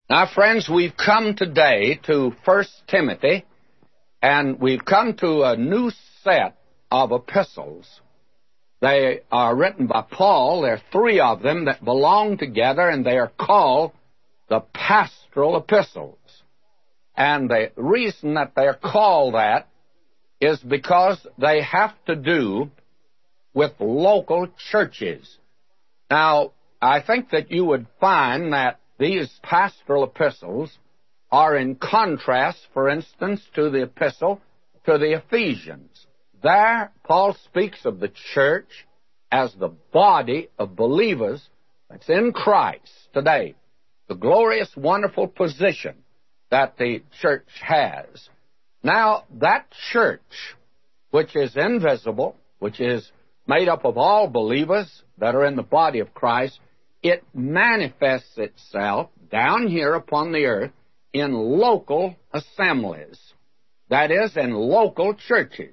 Now, friends, we've come today to 1 Timothy, and we've come to a new set of epistles. They are written by Paul. There are three of them that belong together, and they are called the pastoral epistles. And the reason that they are called that is because they have to do with local churches. Now, I think that you would find that these pastoral epistles are in contrast, for instance, to the epistle to the Ephesians. There, Paul speaks of the church as the body of believers that's in Christ today, the glorious, wonderful position that the church has. Now, that church, which is invisible, which is made up of all believers that are in the body of Christ, it manifests itself down here upon the earth in local assemblies. That is, in local churches.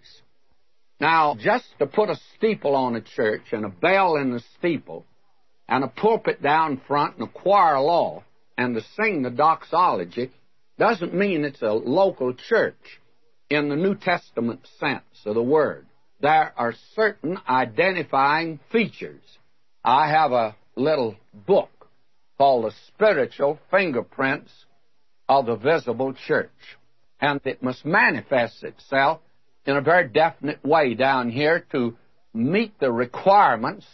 Now, just to put a steeple on a church and a bell in the steeple and a pulpit down front and a choir aloft and to sing the doxology doesn't mean it's a local church in the New Testament sense of the word. There are certain identifying features. I have a little book called The Spiritual Fingerprints of the Visible Church. And it must manifest itself in a very definite way down here to meet the requirements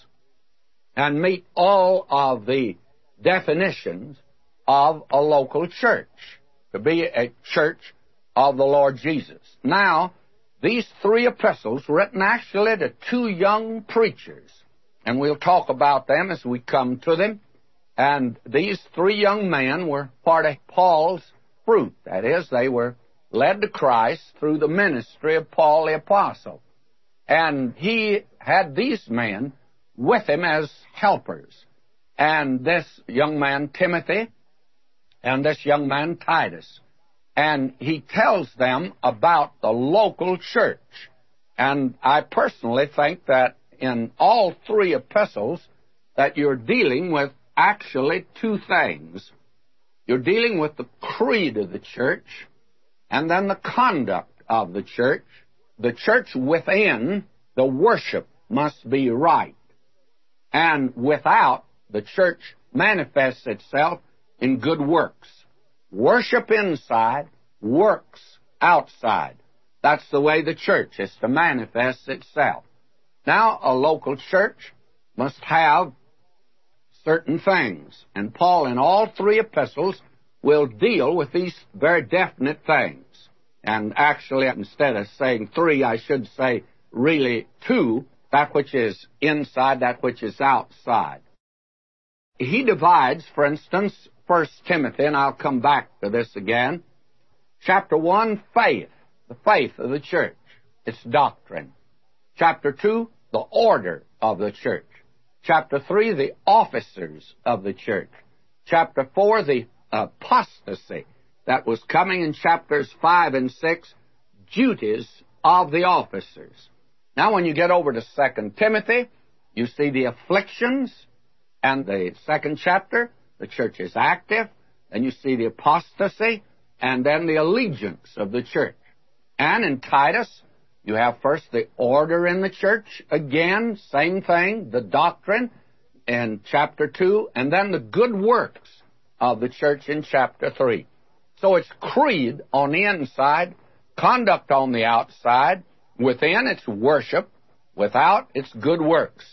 and meet all of the definitions of a local church, to be a church of the Lord Jesus. Now, these three epistles, written actually to two young preachers, and we'll talk about them as we come to them. And these three young men were part of Paul's fruit. That is, they were led to Christ through the ministry of Paul the Apostle. And he had these men with him as helpers. And this young man, Timothy, and this young man, Titus. And he tells them about the local church. And I personally think that in all three epistles that you're dealing with actually two things. You're dealing with the creed of the church and then the conduct of the church. The church within, the worship must be right. And without, the church manifests itself in good works. Worship inside, works outside. That's the way the church is to manifest itself. Now, a local church must have certain things. And Paul, in all three epistles, will deal with these very definite things. And actually, instead of saying three, I should say really two, that which is inside, that which is outside. He divides, for instance, 1 Timothy, and I'll come back to this again. Chapter 1, faith, the faith of the church, its doctrine. Chapter 2, the order of the church. Chapter 3, the officers of the church. Chapter 4, the apostasy that was coming in chapters 5 and 6, duties of the officers. Now, when you get over to 2 Timothy, you see the afflictions, and the second chapter, the church is active. Then you see the apostasy, and then the allegiance of the church. And in Titus, you have first the order in the church, again, same thing, the doctrine in chapter 2, and then the good works of the church in chapter 3. So it's creed on the inside, conduct on the outside, within it's worship, without it's good works.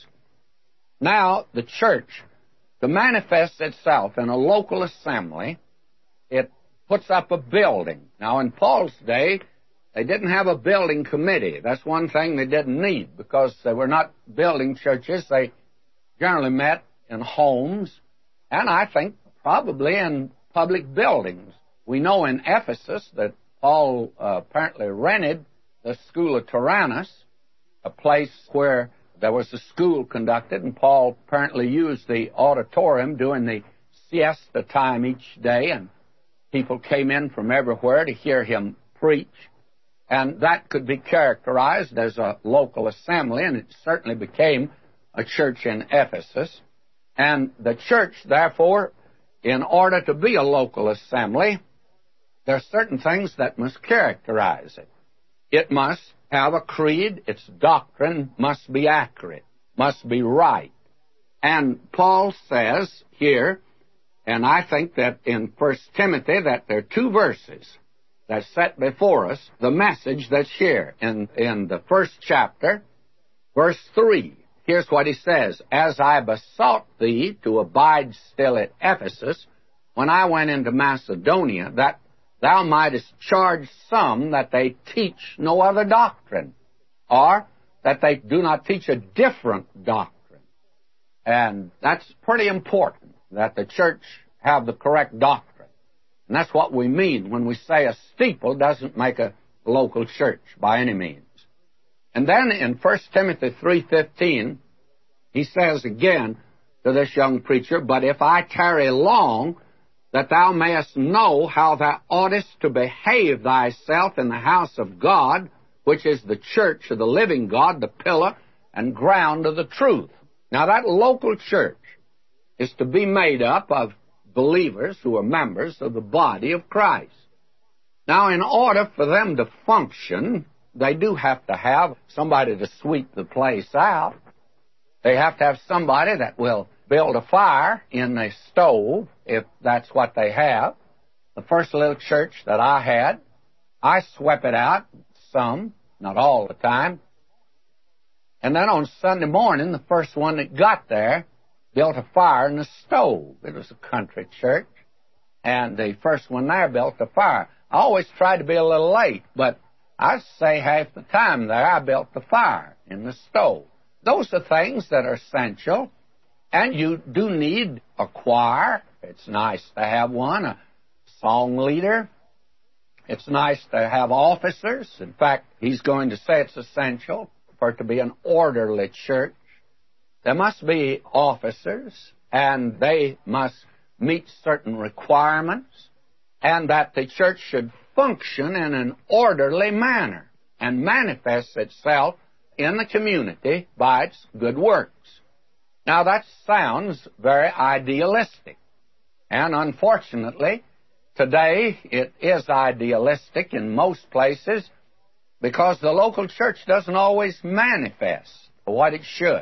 Now, the church, to manifest itself in a local assembly, it puts up a building. Now, in Paul's day, they didn't have a building committee. That's one thing they didn't need, because they were not building churches. They generally met in homes, and I think probably in public buildings. We know in Ephesus that Paul apparently rented the school of Tyrannus, a place where there was a school conducted, and Paul apparently used the auditorium during the siesta time each day, and people came in from everywhere to hear him preach. And that could be characterized as a local assembly, and it certainly became a church in Ephesus. And the church, therefore, in order to be a local assembly, there are certain things that must characterize it. It must have a creed. Its doctrine must be accurate, must be right. And Paul says here, and I think that in 1 Timothy, that there are two verses that set before us the message that's here. In the first chapter, verse 3, here's what he says: "As I besought thee to abide still at Ephesus, when I went into Macedonia, that thou mightest charge some that they teach no other doctrine, or that they do not teach a different doctrine." And that's pretty important, that the church have the correct doctrine. And that's what we mean when we say a steeple doesn't make a local church by any means. And then in 1 Timothy 3:15, he says again to this young preacher, "But if I tarry long, that thou mayest know how thou oughtest to behave thyself in the house of God, which is the church of the living God, the pillar and ground of the truth." Now that local church is to be made up of believers who are members of the body of Christ. Now, in order for them to function, they do have to have somebody to sweep the place out. They have to have somebody that will build a fire in the stove, if that's what they have. The first little church that I had, I swept it out some, not all the time. And then on Sunday morning, the first one that got there built a fire in the stove. It was a country church, and the first one there built a fire. I always tried to be a little late, but I'd say half the time there I built the fire in the stove. Those are things that are essential, and you do need a choir. It's nice to have one, a song leader. It's nice to have officers. In fact, he's going to say it's essential for it to be an orderly church. There must be officers, and they must meet certain requirements, and that the church should function in an orderly manner and manifest itself in the community by its good works. Now, that sounds very idealistic, and unfortunately, today it is idealistic in most places because the local church doesn't always manifest what it should.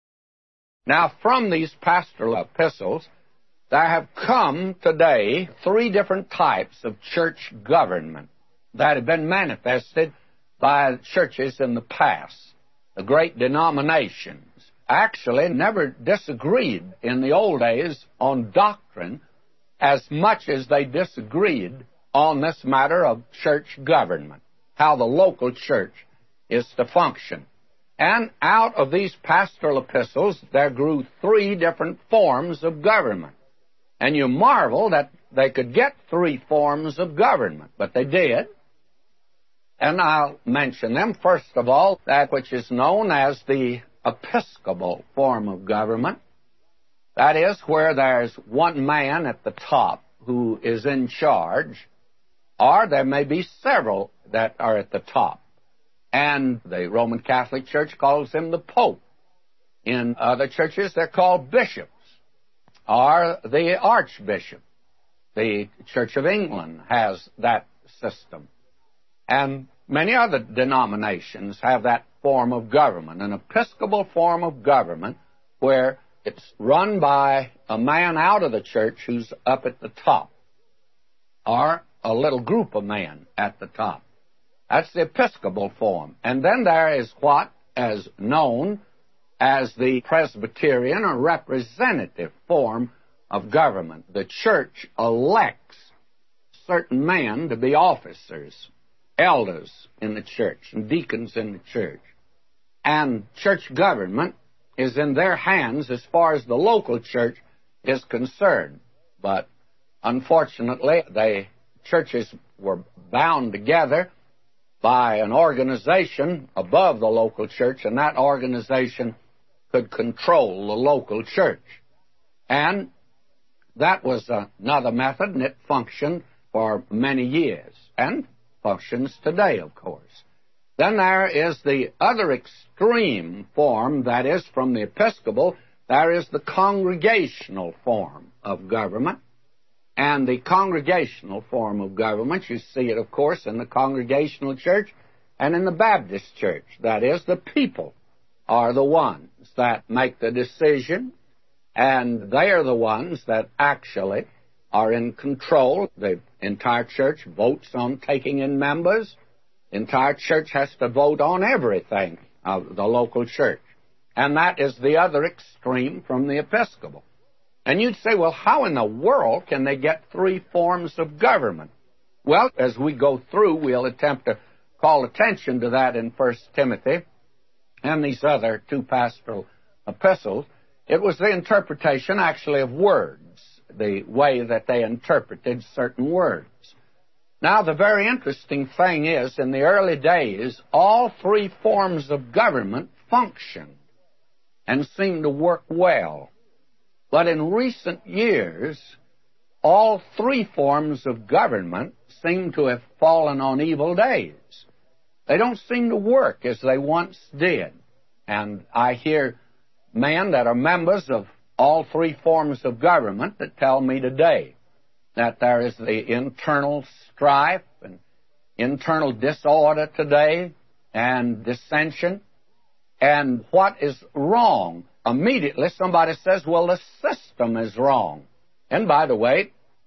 Now, from these pastoral epistles, there have come today 3 different types of church government that have been manifested by churches in the past. The great denominations actually never disagreed in the old days on doctrine as much as they disagreed on this matter of church government, how the local church is to function. And out of these pastoral epistles, there grew 3 different forms of government. And you marvel that they could get 3 forms of government, but they did. And I'll mention them. First of all, that which is known as the Episcopal form of government. That is where there's one man at the top who is in charge, or there may be several that are at the top. And the Roman Catholic Church calls him the Pope. In other churches, they're called bishops, or the Archbishop. The Church of England has that system. And many other denominations have that form of government, an Episcopal form of government, where it's run by a man out of the church who's up at the top, or a little group of men at the top. That's the Episcopal form. And then there is what is known as the Presbyterian or representative form of government. The church elects certain men to be officers, elders in the church, and deacons in the church. And church government is in their hands as far as the local church is concerned. But unfortunately, the churches were bound together by an organization above the local church, and that organization could control the local church. And that was another method, and it functioned for many years, and functions today, of course. Then there is the other extreme form, that is, from the Episcopal, there is the congregational form of government. and the congregational form of government. You see it, of course, in the Congregational church and in the Baptist church. That is, the people are the ones that make the decision, and they are the ones that actually are in control. The entire church votes on taking in members. The entire church has to vote on everything of the local church. And that is the other extreme from the Episcopal. And you'd say, well, how in the world can they get three forms of government? Well, as we go through, we'll attempt to call attention to that in 1 Timothy and these other two pastoral epistles. It was the interpretation, actually, of words, the way that they interpreted certain words. Now, the very interesting thing is, in the early days, all three forms of government functioned and seemed to work well. But in recent years, all three forms of government seem to have fallen on evil days. They don't seem to work as they once did. And I hear men that are members of all three forms of government that tell me today that there is the internal strife and internal disorder today and dissension. And what is wrong? Immediately somebody says, well, the system is wrong. And by the way,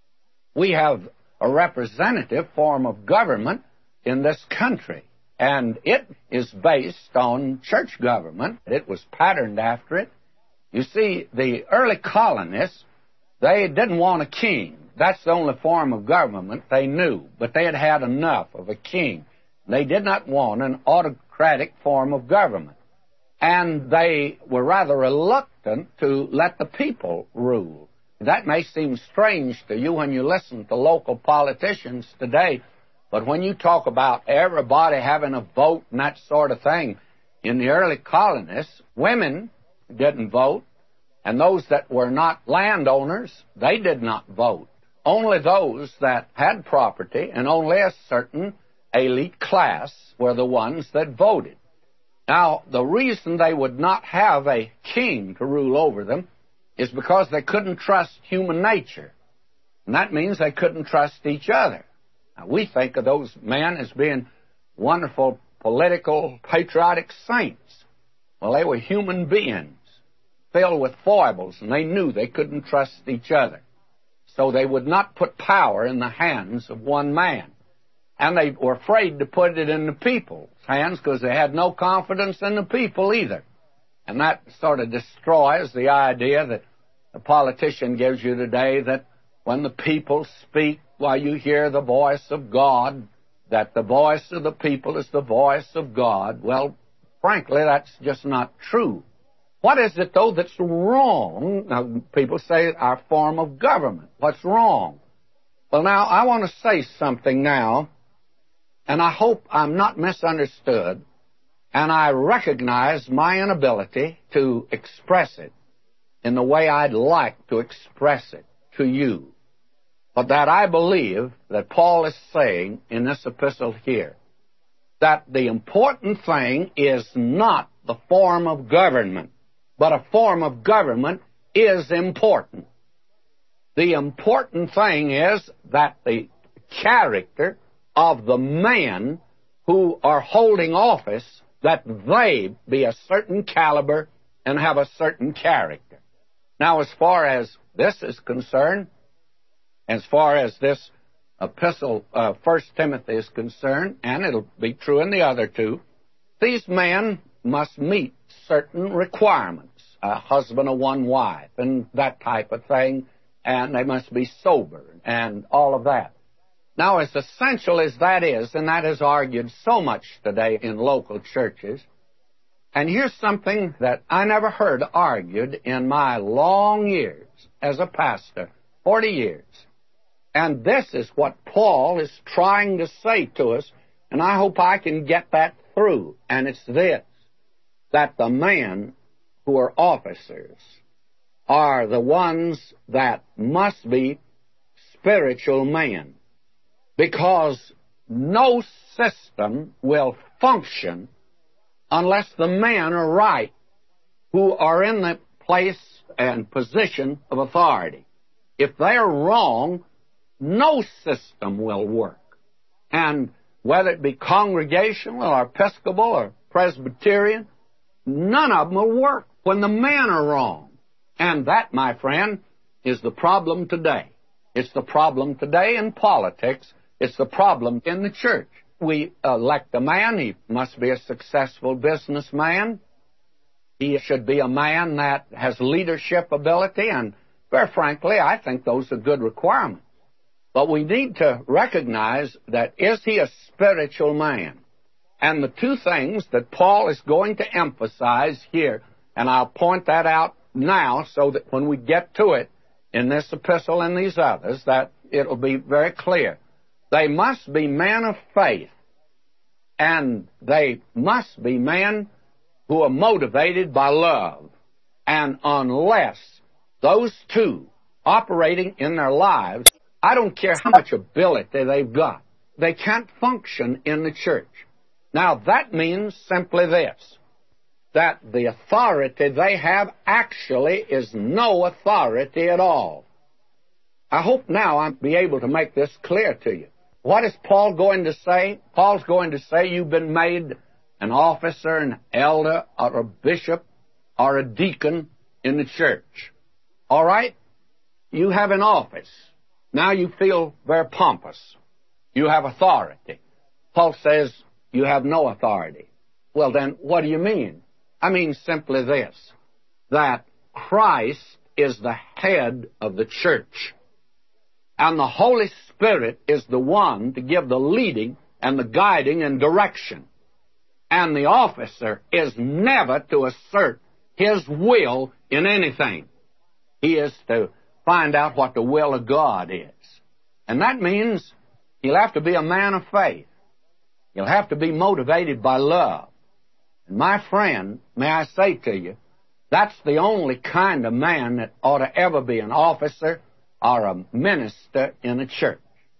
we have a representative form of government in this country, and it is based on church government. It was patterned after it. You see, the early colonists, they didn't want a king. That's the only form of government they knew, but they had had enough of a king. They did not want an autocratic form of government. And they were rather reluctant to let the people rule. That may seem strange to you when you listen to local politicians today, but when you talk about everybody having a vote and that sort of thing, in the early colonists, women didn't vote, and those that were not landowners, they did not vote. Only those that had property and only a certain elite class were the ones that voted. Now, the reason they would not have a king to rule over them is because they couldn't trust human nature. And that means they couldn't trust each other. Now, we think of those men as being wonderful, political, patriotic saints. Well, they were human beings filled with foibles, and they knew they couldn't trust each other. So they would not put power in the hands of one man. And they were afraid to put it in the people's hands because they had no confidence in the people either. And that sort of destroys the idea that a politician gives you today, that when the people speak, while you hear the voice of God, that the voice of the people is the voice of God. Well, frankly, that's just not true. What is it, though, that's wrong? Now, people say our form of government. What's wrong? Well, now, I want to say something now, and I hope I'm not misunderstood, and I recognize my inability to express it in the way I'd like to express it to you. But that I believe that Paul is saying in this epistle here, that the important thing is not the form of government, but a form of government is important. The important thing is that the character of the men who are holding office, that they be a certain caliber and have a certain character. Now, as far as this is concerned, as far as this epistle, 1 Timothy is concerned, and it'll be true in the other two, these men must meet certain requirements, a husband of one wife, and that type of thing, and they must be sober, and all of that. Now, as essential as that is, and that is argued so much today in local churches, and here's something that I never heard argued in my long years as a pastor, 40 years. And this is what Paul is trying to say to us, and I hope I can get that through. And it's this, that the men who are officers are the ones that must be spiritual men, because no system will function unless the men are right who are in the place and position of authority. If they're wrong, no system will work. And whether it be Congregational or Episcopal or Presbyterian, none of them will work when the men are wrong. And that, my friend, is the problem today. It's the problem today in politics. It's the problem in the church. We elect a man. He must be a successful businessman. He should be a man that has leadership ability, and very frankly, I think those are good requirements. But we need to recognize that is he a spiritual man? And the two things that Paul is going to emphasize here, and I'll point that out now so that when we get to it in this epistle and these others, that it'll be very clear. They must be men of faith, and they must be men who are motivated by love. And unless those two operating in their lives, I don't care how much ability they've got, they can't function in the church. Now, that means simply this, that the authority they have actually is no authority at all. I hope now I'll be able to make this clear to you. What is Paul going to say? Paul's going to say you've been made an officer, an elder, or a bishop, or a deacon in the church. All right? You have an office. Now you feel very pompous. You have authority. Paul says you have no authority. Well, then, what do you mean? I mean simply this, that Christ is the head of the church, and the Holy Spirit is the one to give the leading and the guiding and direction. And the officer is never to assert his will in anything. He is to find out what the will of God is. And that means he'll have to be a man of faith. He'll have to be motivated by love. And my friend, may I say to you, that's the only kind of man that ought to ever be an officer or a minister in a church.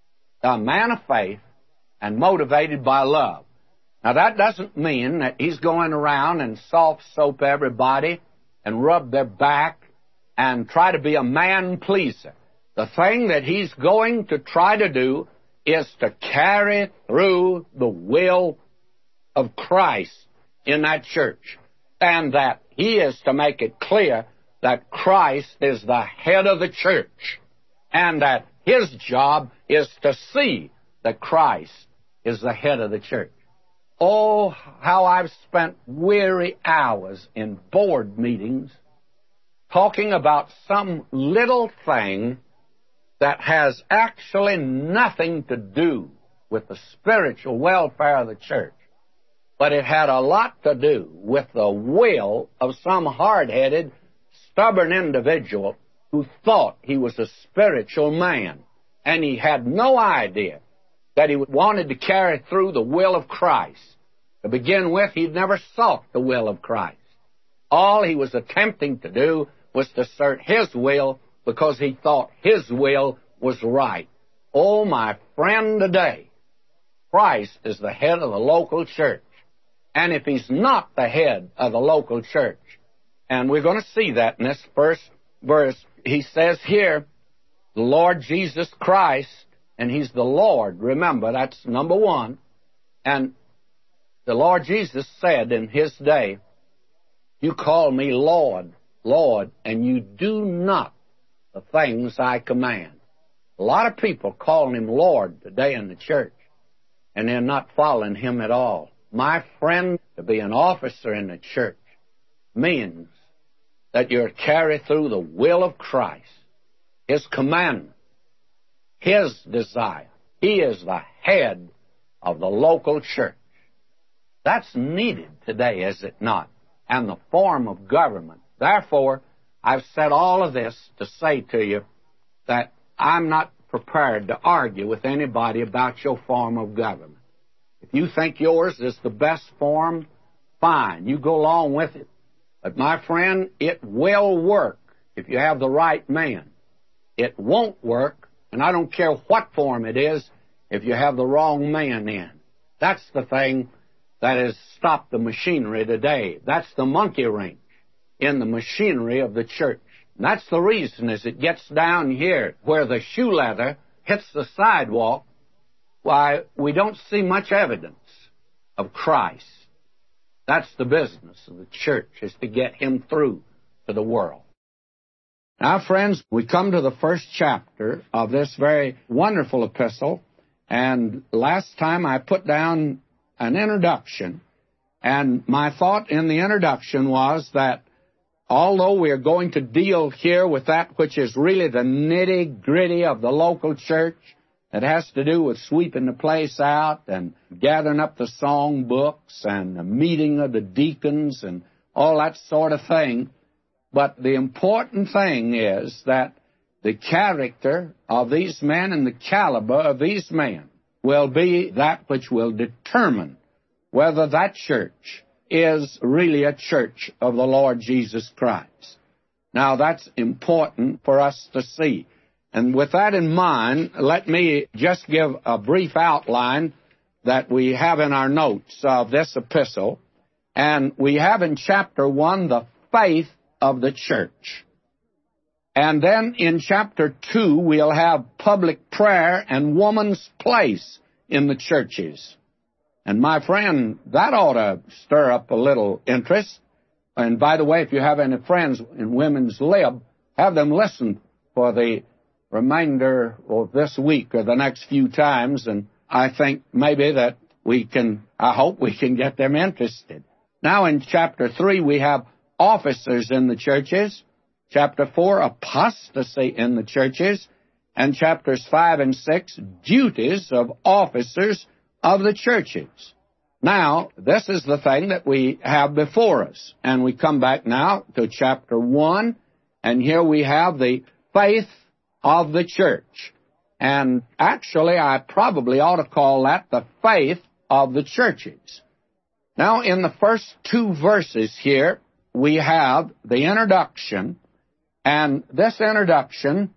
A man of faith and motivated by love. Now, that doesn't mean that he's going around and soft soap everybody and rub their back and try to be a man pleaser. The thing that he's going to try to do is to carry through the will of Christ in that church, and that he is to make it clear that Christ is the head of the church, and that his job is to see that Christ is the head of the church. Oh, how I've spent weary hours in board meetings talking about some little thing that has actually nothing to do with the spiritual welfare of the church, but it had a lot to do with the will of some hard-headed, stubborn individual who thought he was a spiritual man, and he had no idea that he wanted to carry through the will of Christ. To begin with, he'd never sought the will of Christ. All he was attempting to do was to assert his will because he thought his will was right. Oh, my friend, today, Christ is the head of the local church. And if he's not the head of the local church, and we're going to see that in this first verse, he says here, the Lord Jesus Christ, and he's the Lord. Remember, that's number one. And the Lord Jesus said in his day, you call me Lord, Lord, and you do not the things I command. A lot of people calling him Lord today in the church, and they're not following him at all. My friend, to be an officer in the church means that you're to carry through the will of Christ, his commandment, his desire. He is the head of the local church. That's needed today, is it not? And the form of government. Therefore, I've said all of this to say to you that I'm not prepared to argue with anybody about your form of government. If you think yours is the best form, fine, you go along with it. But my friend, it will work if you have the right man. It won't work, and I don't care what form it is, if you have the wrong man in. That's the thing that has stopped the machinery today. That's the monkey wrench in the machinery of the church. And that's the reason as it gets down here where the shoe leather hits the sidewalk, why, we don't see much evidence of Christ. That's the business of the church, is to get Him through to the world. Now, friends, we come to the first chapter of this very wonderful epistle, and last time I put down an introduction, and my thought in the introduction was that although we are going to deal here with that which is really the nitty-gritty of the local church, it has to do with sweeping the place out and gathering up the song books and the meeting of the deacons and all that sort of thing. But the important thing is that the character of these men and the caliber of these men will be that which will determine whether that church is really a church of the Lord Jesus Christ. Now, that's important for us to see. And with that in mind, let me just give a brief outline that we have in our notes of this epistle. And we have in chapter 1 the faith of the church. And then in chapter 2, we'll have public prayer and woman's place in the churches. And my friend, that ought to stir up a little interest. And by the way, if you have any friends in Women's Lib, have them listen for the remainder of this week or the next few times, and I think maybe that I hope we can get them interested. Now in chapter 3, we have officers in the churches. Chapter 4, apostasy in the churches. And chapters 5 and 6, duties of officers of the churches. Now, this is the thing that we have before us. And we come back now to chapter 1, and here we have the faith of the church. And actually, I probably ought to call that the faith of the churches. Now, in the first 2 verses here, we have the introduction, and this introduction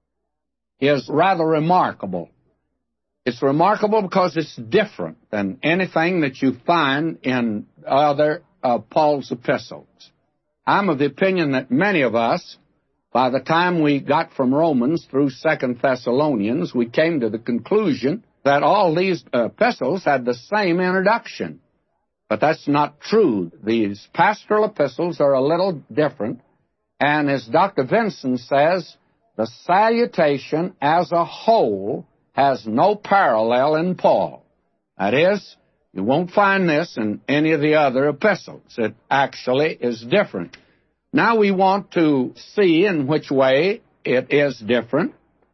is rather remarkable. It's remarkable because it's different than anything that you find in other of Paul's epistles. I'm of the opinion that many of us, by the time we got from Romans through 2 Thessalonians, we came to the conclusion that all these epistles had the same introduction. But that's not true. These pastoral epistles are a little different. And as Dr. Vinson says, the salutation as a whole has no parallel in Paul. That is, you won't find this in any of the other epistles. It actually is different. Now we want to see in which way it is different.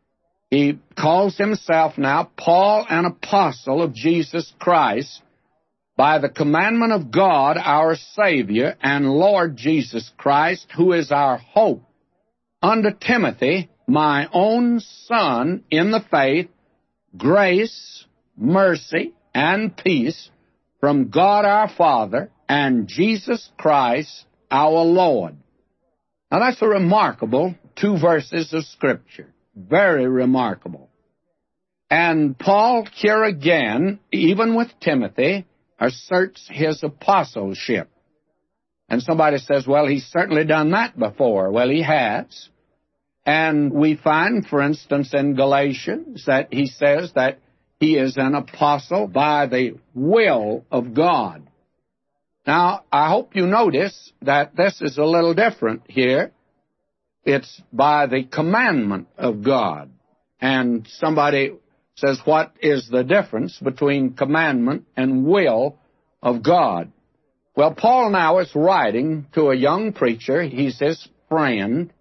He calls himself now Paul, an apostle of Jesus Christ, by the commandment of God, our Savior, and Lord Jesus Christ, who is our hope, unto Timothy, my own son in the faith, grace, mercy, and peace from God our Father and Jesus Christ our Lord. Now that's a remarkable 2 verses of Scripture. Very remarkable. And Paul here again, even with Timothy, asserts his apostleship. And somebody says, well, he's certainly done that before. Well, he has. And we find, for instance, in Galatians that he says that he is an apostle by the will of God. Now, I hope you notice that this is a little different here. It's by the commandment of God. And somebody says, what is the difference between commandment and will of God? Well, Paul now is writing to a young preacher. He's his friend.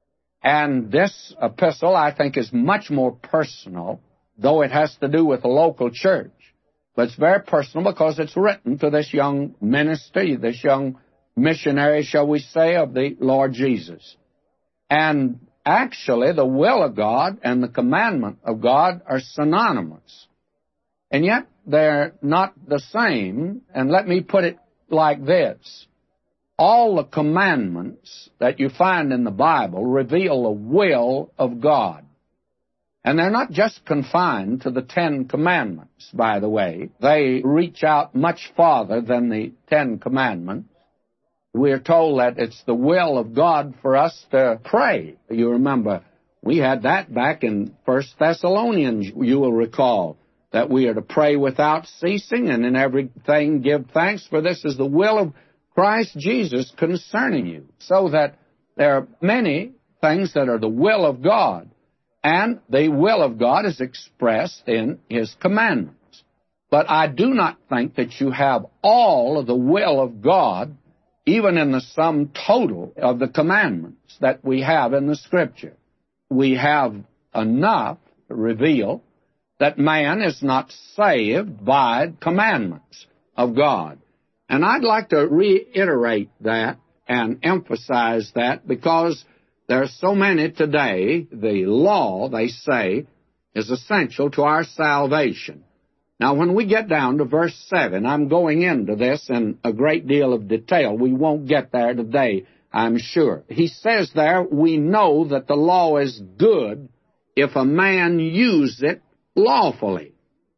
And this epistle, I think, is much more personal, though it has to do with a local church. But it's very personal because it's written to this young minister, this young missionary, shall we say, of the Lord Jesus. And actually, the will of God and the commandment of God are synonymous. And yet, they're not the same. And let me put it like this. All the commandments that you find in the Bible reveal the will of God. And they're not just confined to the 10 Commandments, by the way. They reach out much farther than the 10 Commandments. We are told that it's the will of God for us to pray. You remember We had that back in 1 Thessalonians, you will recall, that we are to pray without ceasing, and in everything give thanks, for this is the will of Christ Jesus concerning you. So that there are many things that are the will of God, and the will of God is expressed in His commandments. But I do not think that you have all of the will of God, even in the sum total of the commandments that we have in the Scripture. We have enough to reveal that man is not saved by commandments of God. And I'd like to reiterate that and emphasize that, because there are so many today, the law, they say, is essential to our salvation. Now, when we get down to verse 7, I'm going into this in a great deal of detail. We won't get there today, I'm sure. He says there, we know that the law is good if a man use it lawfully.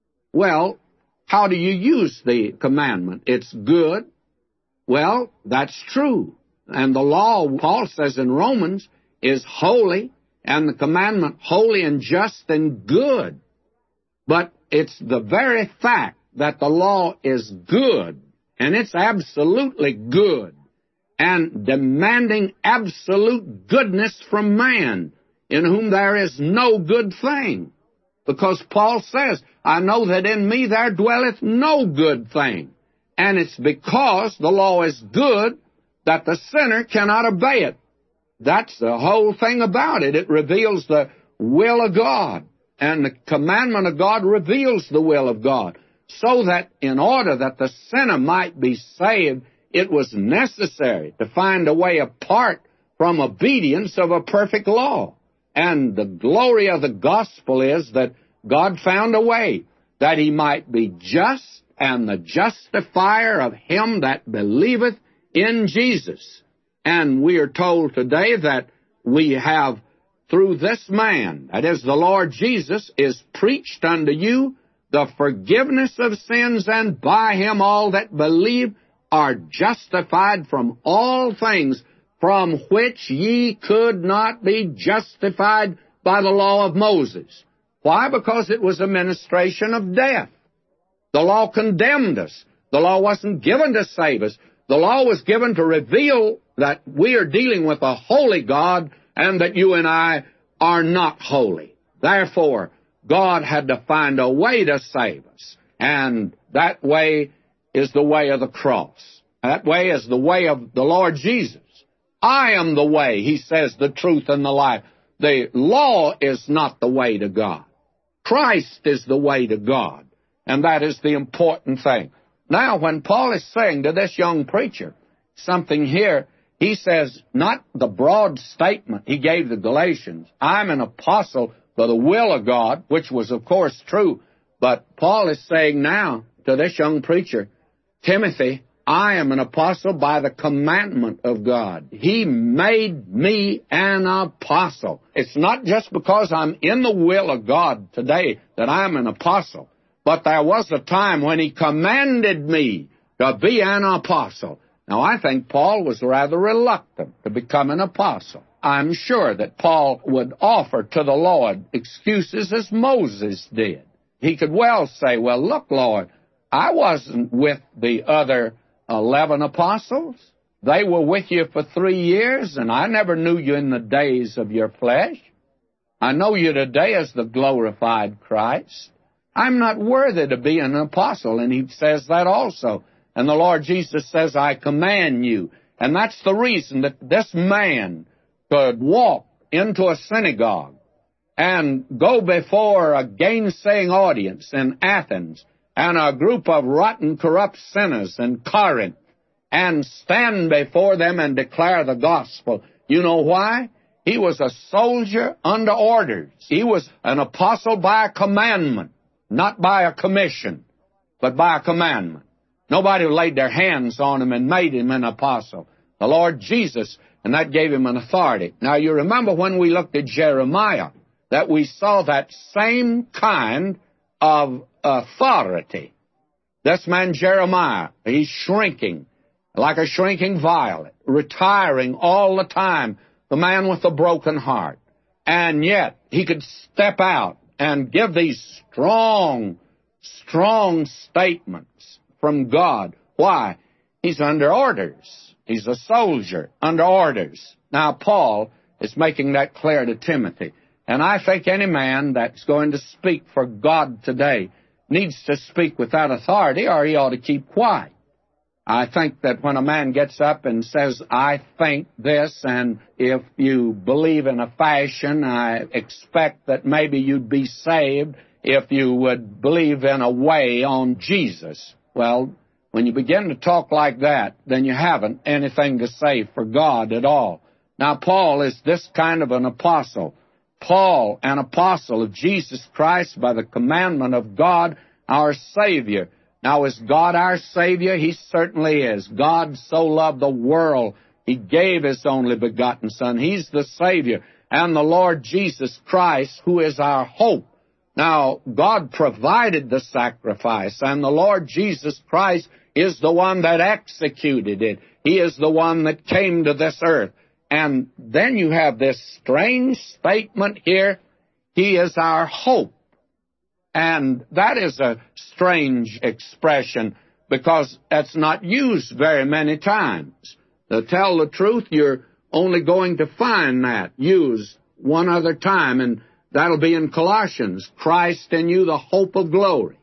Well, how do you use the commandment? It's good. Well, that's true. And the law, Paul says in Romans, is holy, and the commandment holy and just and good. But it's the very fact that the law is good, and it's absolutely good, and demanding absolute goodness from man, in whom there is no good thing. Because Paul says, I know that in me there dwelleth no good thing. And it's because the law is good that the sinner cannot obey it. That's the whole thing about it. It reveals the will of God. And the commandment of God reveals the will of God. So that in order that the sinner might be saved, it was necessary to find a way apart from obedience of a perfect law. And the glory of the gospel is that God found a way that He might be just and the justifier of him that believeth in Jesus. And we are told today that we have, through this man, that is the Lord Jesus, is preached unto you the forgiveness of sins, and by Him all that believe are justified from all things from which ye could not be justified by the law of Moses. Why? Because it was a ministration of death. The law condemned us. The law wasn't given to save us. The law was given to reveal that we are dealing with a holy God and that you and I are not holy. Therefore, God had to find a way to save us. And that way is the way of the cross. That way is the way of the Lord Jesus. I am the way, He says, the truth and the life. The law is not the way to God. Christ is the way to God. And that is the important thing. Now, when Paul is saying to this young preacher something here, he says, not the broad statement he gave the Galatians, I'm an apostle for the will of God, which was, of course, true. But Paul is saying now to this young preacher, Timothy, I am an apostle by the commandment of God. He made me an apostle. It's not just because I'm in the will of God today that I'm an apostle, but there was a time when He commanded me to be an apostle. Now, I think Paul was rather reluctant to become an apostle. I'm sure that Paul would offer to the Lord excuses as Moses did. He could well say, well, look, Lord, I wasn't with the other 11 apostles. They were with you for 3 years, and I never knew you in the days of your flesh. I know you today as the glorified Christ. I'm not worthy to be an apostle, and He says that also. And the Lord Jesus says, I command you. And that's the reason that this man could walk into a synagogue and go before a gainsaying audience in Athens and a group of rotten, corrupt sinners in Corinth and stand before them and declare the gospel. You know why? He was a soldier under orders. He was an apostle by a commandment, not by a commission, but by a commandment. Nobody laid their hands on him and made him an apostle. The Lord Jesus, and that gave him an authority. Now, you remember when we looked at Jeremiah, that we saw that same kind of authority. This man Jeremiah, he's shrinking like a shrinking violet, retiring all the time, the man with a broken heart. And yet, he could step out and give these strong statements from God. Why? He's under orders. He's a soldier under orders. Now, Paul is making that clear to Timothy. And I think any man that's going to speak for God today needs to speak with that authority, or he ought to keep quiet. I think that when a man gets up and says, I think this, and if you believe in a fashion, I expect that maybe you'd be saved if you would believe in a way on Jesus. Well, when you begin to talk like that, then you haven't anything to say for God at all. Now, Paul is this kind of an apostle. Paul, an apostle of Jesus Christ by the commandment of God, our Savior. Now, is God our Savior? He certainly is. God so loved the world, He gave His only begotten Son. He's the Savior. And the Lord Jesus Christ, who is our hope. Now, God provided the sacrifice, and the Lord Jesus Christ is the one that executed it. He is the one that came to this earth. And then you have this strange statement here, He is our hope. And that is a strange expression because that's not used very many times. To tell the truth, you're only going to find that used one other time, and that'll be in Colossians. Christ in you, the hope of glory.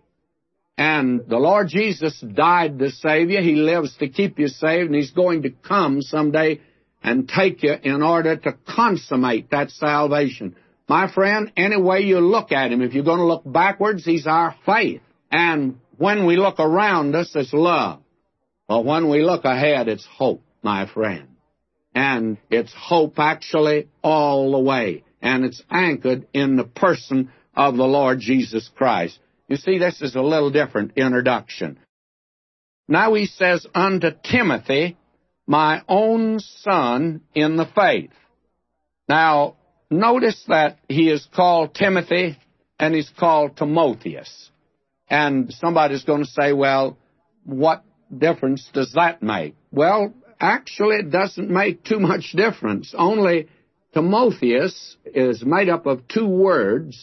And the Lord Jesus died to save you. He lives to keep you saved, and He's going to come someday and take you in order to consummate that salvation. My friend, any way you look at Him, if you're going to look backwards, He's our faith. And when we look around us, it's love. But when we look ahead, it's hope, my friend. And it's hope actually all the way. And it's anchored in the person of the Lord Jesus Christ. You see, this is a little different introduction. Now he says, unto Timothy, my own son in the faith. Now, notice that he is called Timothy and he's called Timotheus. And somebody's going to say, well, what difference does that make? Well, actually, it doesn't make too much difference. Only Timotheus is made up of two words,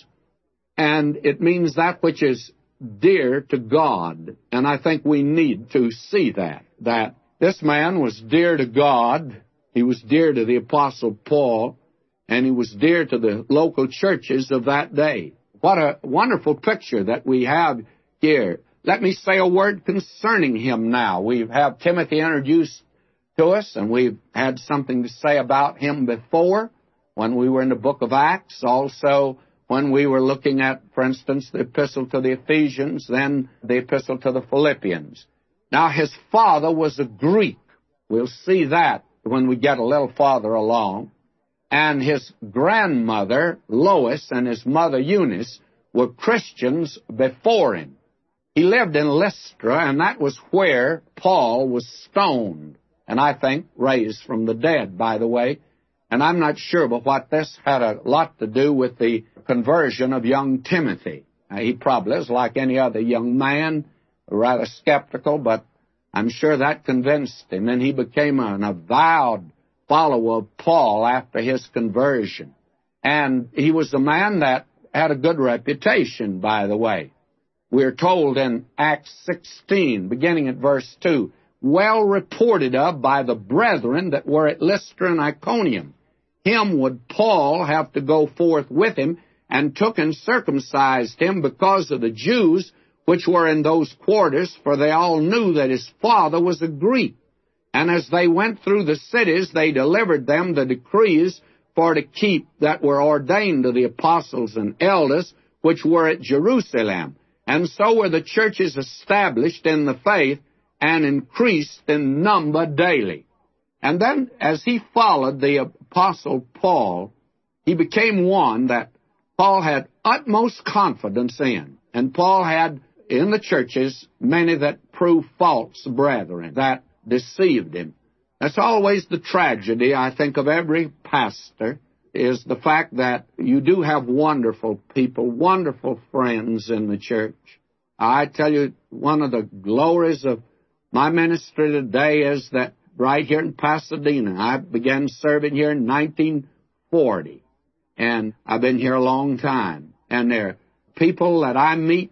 and it means that which is dear to God. And I think we need to see that this man was dear to God. He was dear to the Apostle Paul, and he was dear to the local churches of that day. What a wonderful picture that we have here. Let me say a word concerning him now. We have Timothy introduced to us, and we've had something to say about him before when we were in the book of Acts, also when we were looking at, for instance, the epistle to the Ephesians, then the epistle to the Philippians. Now, his father was a Greek. We'll see that when we get a little farther along. And his grandmother, Lois, and his mother, Eunice, were Christians before him. He lived in Lystra, and that was where Paul was stoned, and I think raised from the dead, by the way. And I'm not sure, but what this had a lot to do with the conversion of young Timothy. He probably is like any other young man, rather skeptical, but I'm sure that convinced him, and he became an avowed follower of Paul after his conversion. And he was a man that had a good reputation, by the way. We're told in Acts 16, beginning at verse 2, well reported of by the brethren that were at Lystra and Iconium. Him would Paul have to go forth with him, and took and circumcised him because of the Jews which were in those quarters, for they all knew that his father was a Greek. And as they went through the cities, they delivered them the decrees for to keep that were ordained to the apostles and elders which were at Jerusalem. And so were the churches established in the faith and increased in number daily. And then, as he followed the Apostle Paul, he became one that Paul had utmost confidence in. And Paul had in the churches many that proved false brethren, that deceived him. That's always the tragedy, I think, of every pastor, is the fact that you do have wonderful people, wonderful friends in the church. I tell you, one of the glories of my ministry today is that right here in Pasadena, I began serving here in 1940. and I've been here a long time. And there are people that I meet,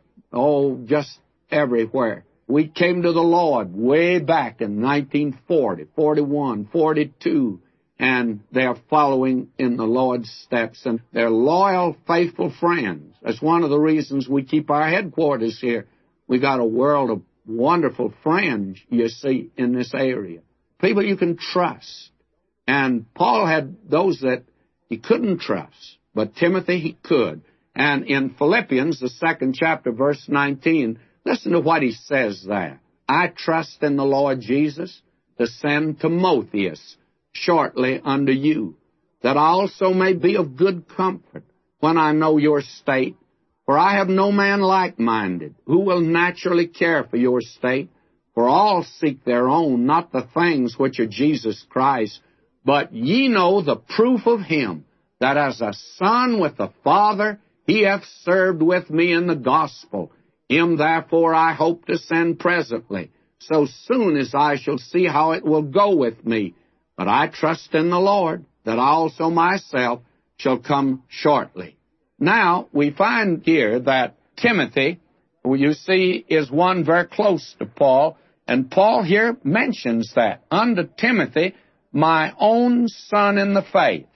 just everywhere. We came to the Lord way back in 1940, 41, 42, and they're following in the Lord's steps, and they're loyal, faithful friends. That's one of the reasons we keep our headquarters here. We got a world of wonderful friends, you see, in this area. People you can trust. And Paul had those that he couldn't trust, but Timothy he could. And in Philippians, the 2nd chapter, verse 19, listen to what he says there. I trust in the Lord Jesus to send Timotheus shortly unto you, that I also may be of good comfort when I know your state. For I have no man like-minded, who will naturally care for your state. For all seek their own, not the things which are Jesus Christ. But ye know the proof of him, that as a son with the Father, he hath served with me in the gospel. Him therefore I hope to send presently, so soon as I shall see how it will go with me. But I trust in the Lord, that I also myself shall come shortly. Now, we find here that Timothy, you see, is one very close to Paul, and Paul here mentions that. Unto Timothy, my own son in the faith.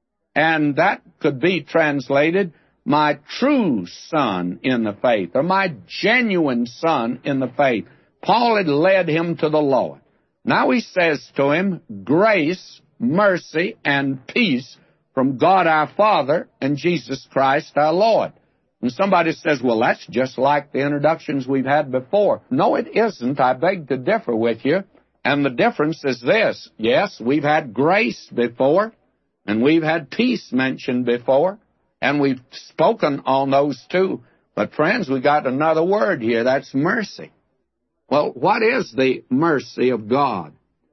And that could be translated, my true son in the faith, or my genuine son in the faith. Paul had led him to the Lord. Now he says to him, grace, mercy, and peace from God our Father and Jesus Christ our Lord. And somebody says, well, that's just like the introductions we've had before. No, it isn't. I beg to differ with you. And the difference is this. Yes, we've had grace before, and we've had peace mentioned before, and we've spoken on those too. But friends, we got another word here. That's mercy. Well, what is the mercy of God?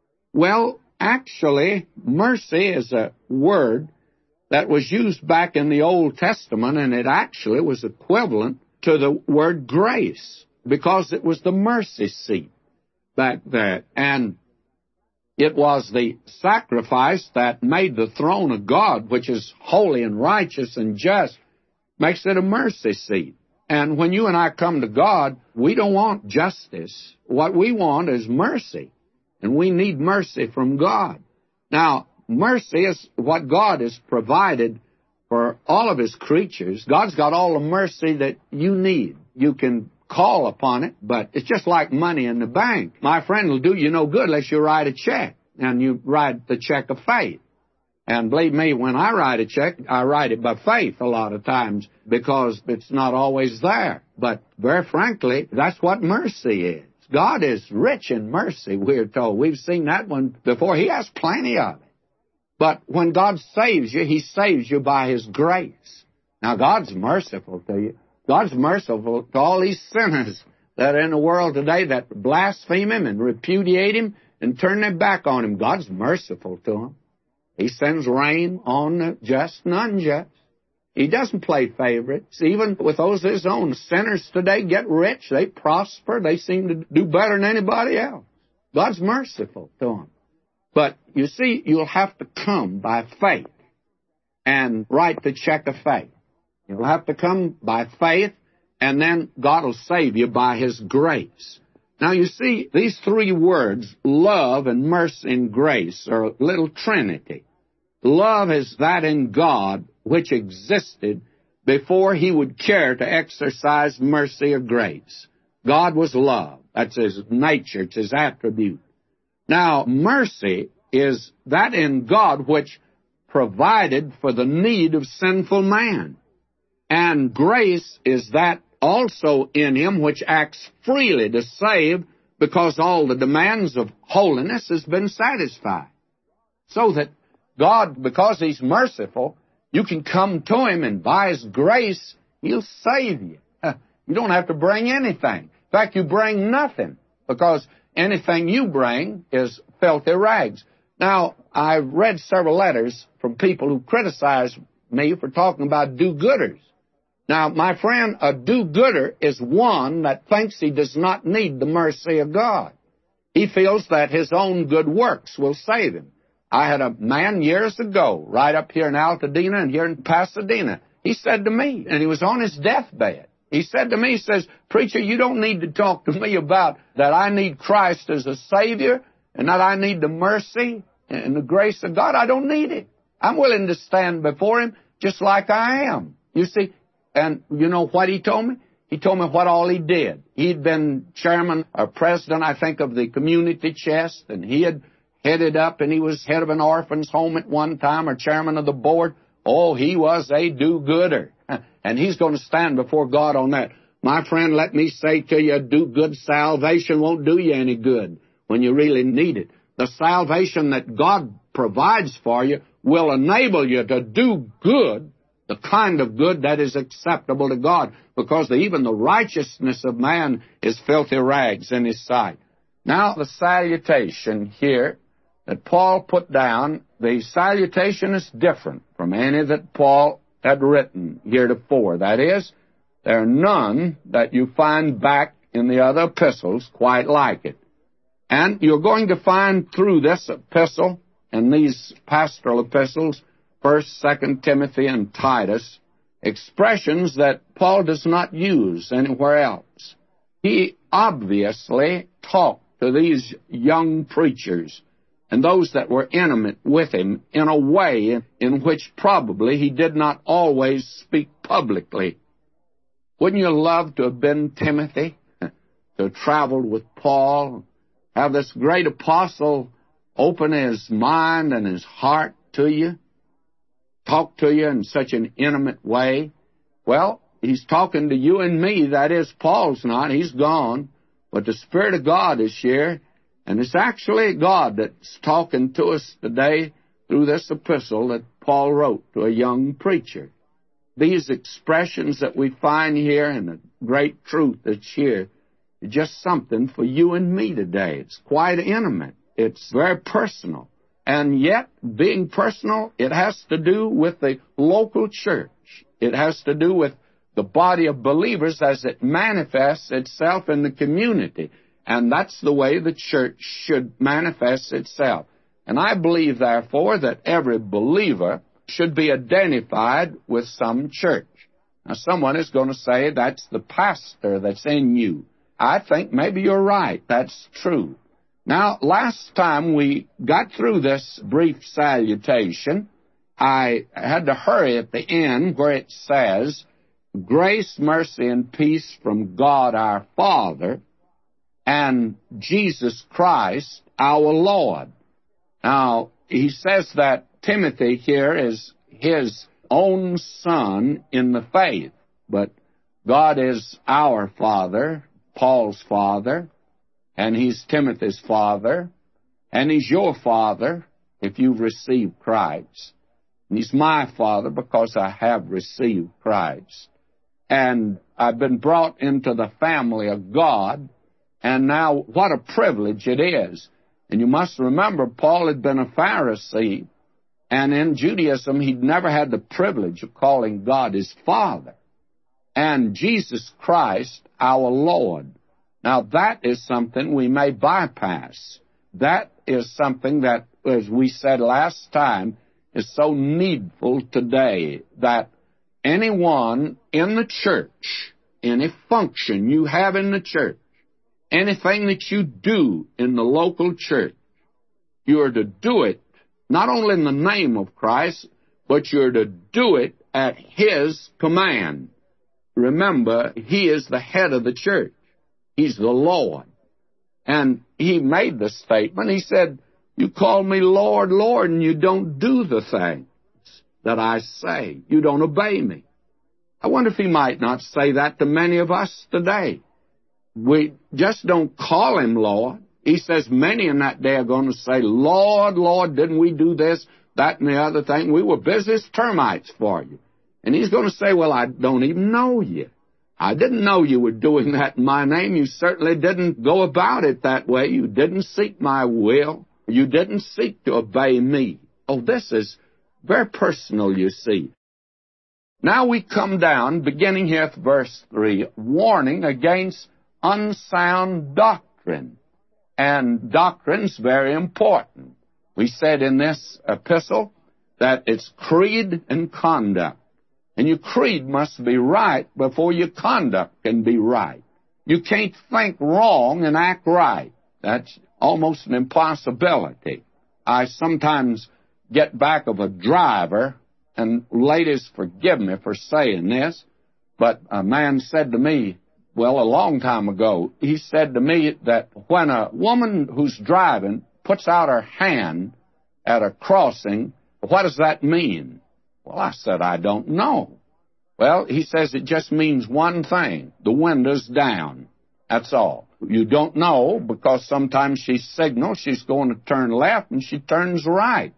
Well, actually, mercy is a word that was used back in the Old Testament, and it actually was equivalent to the word grace, because it was the mercy seat back there. And it was the sacrifice that made the throne of God, which is holy and righteous and just, makes it a mercy seat. And when you and I come to God, we don't want justice. What we want is mercy. And we need mercy from God. Now, mercy is what God has provided for all of His creatures. God's got all the mercy that you need. You can call upon it, but it's just like money in the bank. My friend, will do you no good unless you write a check, and you write the check of faith. And believe me, when I write a check, I write it by faith a lot of times, because it's not always there. But very frankly, that's what mercy is. God is rich in mercy, we're told. We've seen that one before. He has plenty of it. But when God saves you, He saves you by His grace. Now, God's merciful to you. God's merciful to all these sinners that are in the world today that blaspheme Him and repudiate Him and turn their back on Him. God's merciful to them. He sends rain on the just and unjust. He doesn't play favorites. Even with those of His own, sinners today get rich. They prosper. They seem to do better than anybody else. God's merciful to them. But, you see, you'll have to come by faith and write the check of faith. You'll have to come by faith, and then God will save you by His grace. Now, you see, these three words, love and mercy and grace, are a little trinity. Love is that in God which existed before He would care to exercise mercy or grace. God was love. That's His nature. It's His attribute. Now, mercy is that in God which provided for the need of sinful man. And grace is that also in Him which acts freely to save, because all the demands of holiness has been satisfied. So that God, because He's merciful, you can come to Him, and by His grace, He'll save you. You don't have to bring anything. In fact, you bring nothing, because anything you bring is filthy rags. Now, I've read several letters from people who criticize me for talking about do-gooders. Now, my friend, a do-gooder is one that thinks he does not need the mercy of God. He feels that his own good works will save him. I had a man years ago, right up here in Altadena and here in Pasadena. He said to me, and he was on his deathbed, he said to me, he says, "Preacher, you don't need to talk to me about that I need Christ as a Savior and that I need the mercy and the grace of God. I don't need it. I'm willing to stand before Him just like I am." You see, and you know what he told me? He told me what all he did. He'd been chairman or president, I think, of the community chest, and he had headed up, and he was head of an orphan's home at one time, or chairman of the board. Oh, he was a do-gooder. And he's going to stand before God on that. My friend, let me say to you, do-good salvation won't do you any good when you really need it. The salvation that God provides for you will enable you to do good, the kind of good that is acceptable to God, because even the righteousness of man is filthy rags in His sight. Now, the salutation here that Paul put down, the salutation is different from any that Paul had written heretofore. That is, there are none that you find back in the other epistles quite like it. And you're going to find through this epistle and these pastoral epistles, 1st, 2nd Timothy, and Titus, expressions that Paul does not use anywhere else. He obviously talked to these young preachers and those that were intimate with him in a way in which probably he did not always speak publicly. Wouldn't you love to have been Timothy, to have traveled with Paul, have this great apostle open his mind and his heart to you, talk to you in such an intimate way? Well, he's talking to you and me. That is, Paul's not. He's gone. But the Spirit of God is here. And it's actually God that's talking to us today through this epistle that Paul wrote to a young preacher. These expressions that we find here and the great truth that's here is just something for you and me today. It's quite intimate. It's very personal. And yet, being personal, it has to do with the local church. It has to do with the body of believers as it manifests itself in the community. And that's the way the church should manifest itself. And I believe, therefore, that every believer should be identified with some church. Now, someone is going to say, that's the pastor that's in you. I think maybe you're right. That's true. Now, last time we got through this brief salutation, I had to hurry at the end where it says, "Grace, mercy, and peace from God our Father and Jesus Christ our Lord." Now, he says that Timothy here is his own son in the faith, but God is our Father, Paul's father, and He's Timothy's father, and He's your father if you've received Christ. And He's my father because I have received Christ. And I've been brought into the family of God, and now what a privilege it is. And you must remember, Paul had been a Pharisee, and in Judaism he'd never had the privilege of calling God his Father. And Jesus Christ, our Lord. Now that is something we may bypass. That is something that, as we said last time, is so needful today, that anyone in the church, any function you have in the church, anything that you do in the local church, you are to do it not only in the name of Christ, but you're to do it at His command. Remember, He is the head of the church. He's the Lord. And He made the statement. He said, "You call me Lord, Lord, and you don't do the things that I say. You don't obey me." I wonder if He might not say that to many of us today. We just don't call Him Lord. He says many in that day are going to say, "Lord, Lord, didn't we do this, that, and the other thing? We were busy as termites for you." And He's going to say, "Well, I don't even know you. I didn't know you were doing that in my name. You certainly didn't go about it that way. You didn't seek my will. You didn't seek to obey me." Oh, this is very personal, you see. Now we come down, beginning here at verse 3, warning against unsound doctrine. And doctrine's very important. We said in this epistle that it's creed and conduct. And your creed must be right before your conduct can be right. You can't think wrong and act right. That's almost an impossibility. I sometimes get back of a driver, and ladies, forgive me for saying this, but a man said to me, well, a long time ago, he said to me that when a woman who's driving puts out her hand at a crossing, what does that mean? Well, I said, I don't know. Well, he says it just means one thing. The window's down. That's all. You don't know because sometimes she signals she's going to turn left and she turns right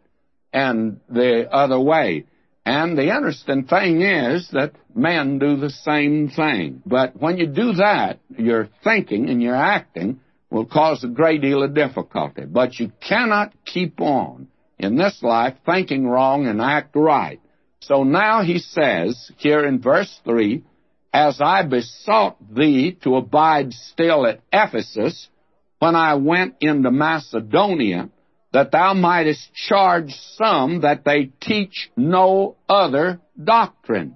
and the other way. And the interesting thing is that men do the same thing. But when you do that, your thinking and your acting will cause a great deal of difficulty. But you cannot keep on in this life thinking wrong and act right. So now he says here in verse 3, as I besought thee to abide still at Ephesus when I went into Macedonia, that thou mightest charge some that they teach no other doctrine.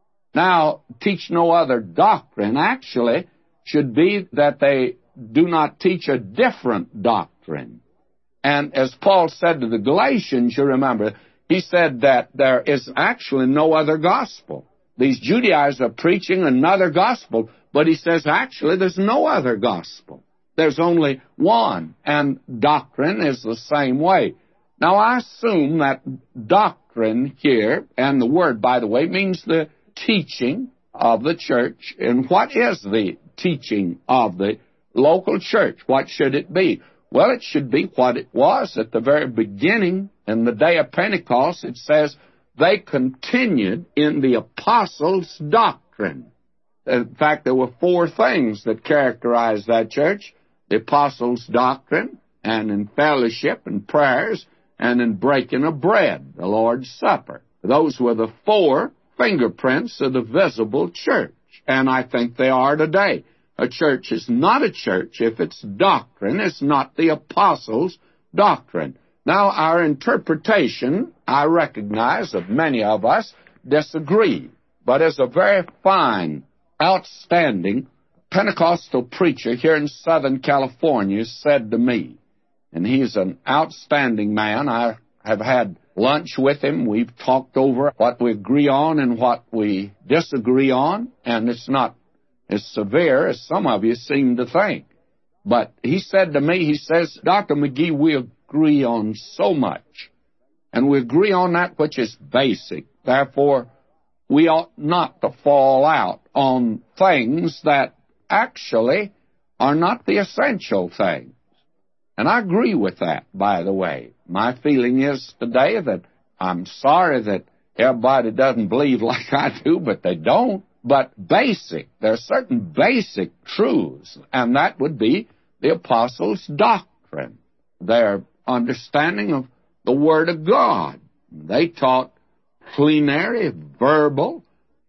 Now, teach no other doctrine actually should be that they do not teach a different doctrine. And as Paul said to the Galatians, you remember, he said that there is actually no other gospel. These Judaizers are preaching another gospel, but he says actually there's no other gospel. There's only one, and doctrine is the same way. Now, I assume that doctrine here, and the word, by the way, means the teaching of the church. And what is the teaching of the local church? What should it be? Well, it should be what it was at the very beginning. In the day of Pentecost, it says they continued in the apostles' doctrine. In fact, there were 4 things that characterized that church: the apostles' doctrine, and in fellowship and prayers, and in breaking of bread, the Lord's Supper. Those were the 4 fingerprints of the visible church, and I think they are today. A church is not a church if its doctrine is not the apostles' doctrine. Now, our interpretation, I recognize that many of us disagree, but as a very fine, outstanding Pentecostal preacher here in Southern California said to me, and he's an outstanding man. I have had lunch with him. We've talked over what we agree on and what we disagree on, and it's not as severe as some of you seem to think. But he said to me, he says, Dr. McGee, we agree on so much, and we agree on that which is basic. Therefore, we ought not to fall out on things that actually are not the essential things. And I agree with that, by the way. My feeling is today that I'm sorry that everybody doesn't believe like I do, but they don't. But basic, there are certain basic truths, and that would be the apostles' doctrine, their understanding of the Word of God. They taught plenary, verbal,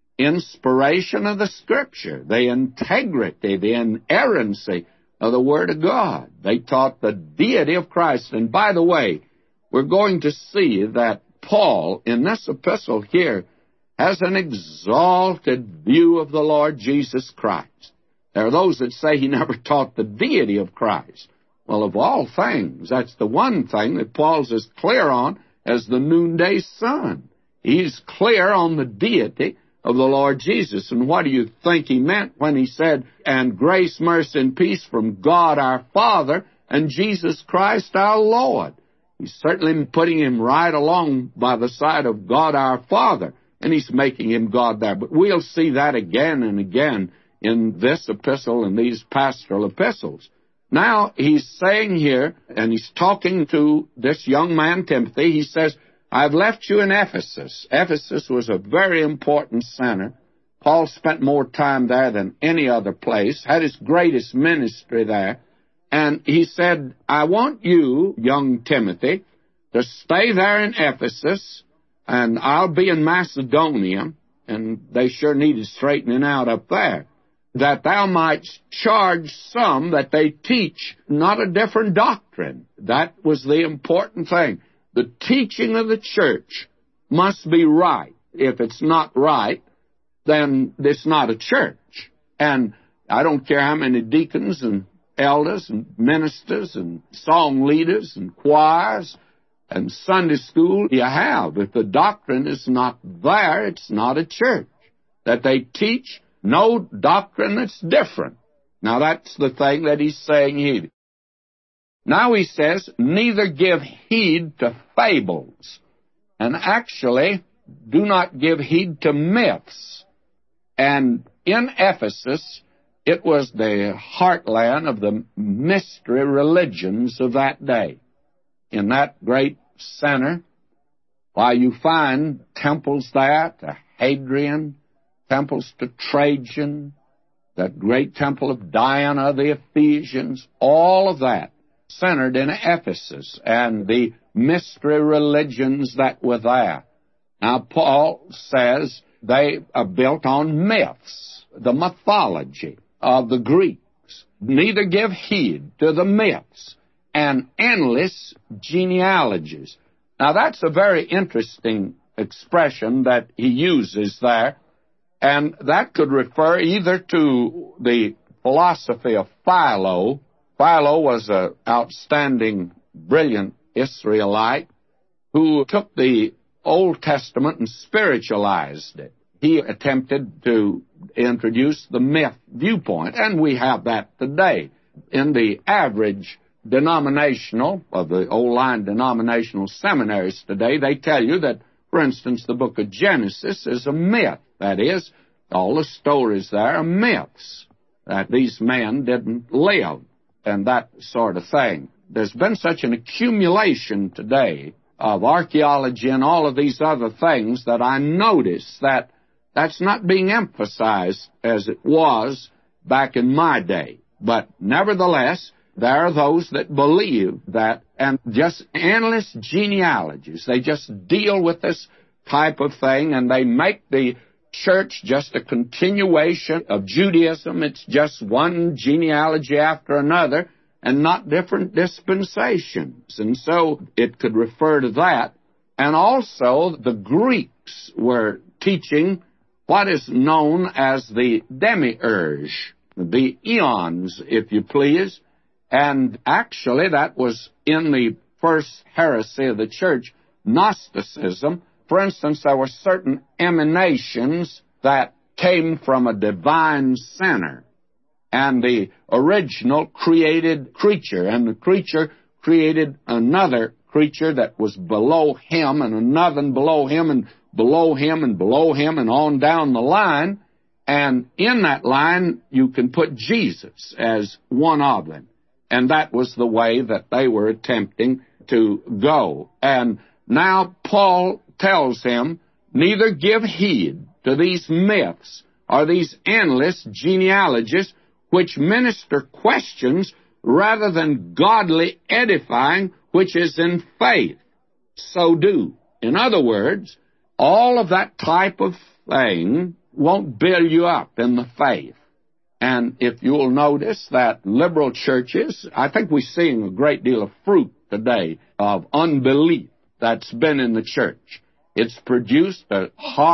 inspiration of the Scripture, the integrity, the inerrancy of the Word of God. They taught the deity of Christ. And by the way, we're going to see that Paul, in this epistle here, has an exalted view of the Lord Jesus Christ. There are those that say he never taught the deity of Christ. Well, of all things, that's the one thing that Paul's as clear on as the noonday sun. He's clear on the deity of the Lord Jesus. And what do you think he meant when he said, and grace, mercy, and peace from God our Father and Jesus Christ our Lord? He's certainly putting him right along by the side of God our Father, and he's making him God there. But we'll see that again and again in this epistle and these pastoral epistles. Now, he's saying here, and he's talking to this young man, Timothy, he says, I've left you in Ephesus. Ephesus was a very important center. Paul spent more time there than any other place, had his greatest ministry there. And he said, I want you, young Timothy, to stay there in Ephesus, and I'll be in Macedonia, and they sure needed straightening out up there. that thou mightst charge some that they teach not a different doctrine. That was the important thing. The teaching of the church must be right. If it's not right, then it's not a church. And I don't care how many deacons and elders and ministers and song leaders and choirs and Sunday school you have. If the doctrine is not there, it's not a church. That they teach no doctrine that's different. Now that's the thing that he's saying here. Now he says, neither give heed to fables. And actually, do not give heed to myths. And in Ephesus, it was the heartland of the mystery religions of that day. In that great center, while you find temples there to Hadrian, temples to Trajan, that great temple of Diana, the Ephesians, all of that centered in Ephesus and the mystery religions that were there. Now, Paul says they are built on myths, the mythology of the Greeks. Neither give heed to the myths and endless genealogies. Now, that's a very interesting expression that he uses there, and that could refer either to the philosophy of Philo. Philo was an outstanding, brilliant Israelite who took the Old Testament and spiritualized it. He attempted to introduce the myth viewpoint, and we have that today. In the average denominational, of the old-line denominational seminaries today, they tell you that, for instance, the book of Genesis is a myth. That is, all the stories there are myths, that these men didn't live, and that sort of thing. There's been such an accumulation today of archaeology and all of these other things that I notice that that's not being emphasized as it was back in my day. But nevertheless, there are those that believe that, and just endless genealogies. They just deal with this type of thing, and they make the church just a continuation of Judaism. It's just one genealogy after another, and not different dispensations. And so it could refer to that. And also the Greeks were teaching what is known as the demiurge, the eons, if you please. And actually that was in the first heresy of the church, Gnosticism. For instance, there were certain emanations that came from a divine center, and the original created creature, and the creature created another creature that was below him, and another below him, and below him, and below him, and on down the line. And in that line, you can put Jesus as one of them. And that was the way that they were attempting to go. And now Paul tells him, neither give heed to these myths or these endless genealogies which minister questions rather than godly edifying, which is in faith. So do. In other words, all of that type of thing won't build you up in the faith. And if you'll notice that liberal churches, I think we're seeing a great deal of fruit today of unbelief that's been in the church. It's produced a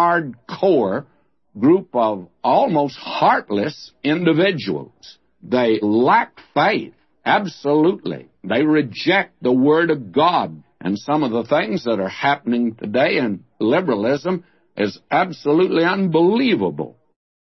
hardcore group of almost heartless individuals. They lack faith, absolutely. They reject the Word of God. And some of the things that are happening today in liberalism is absolutely unbelievable.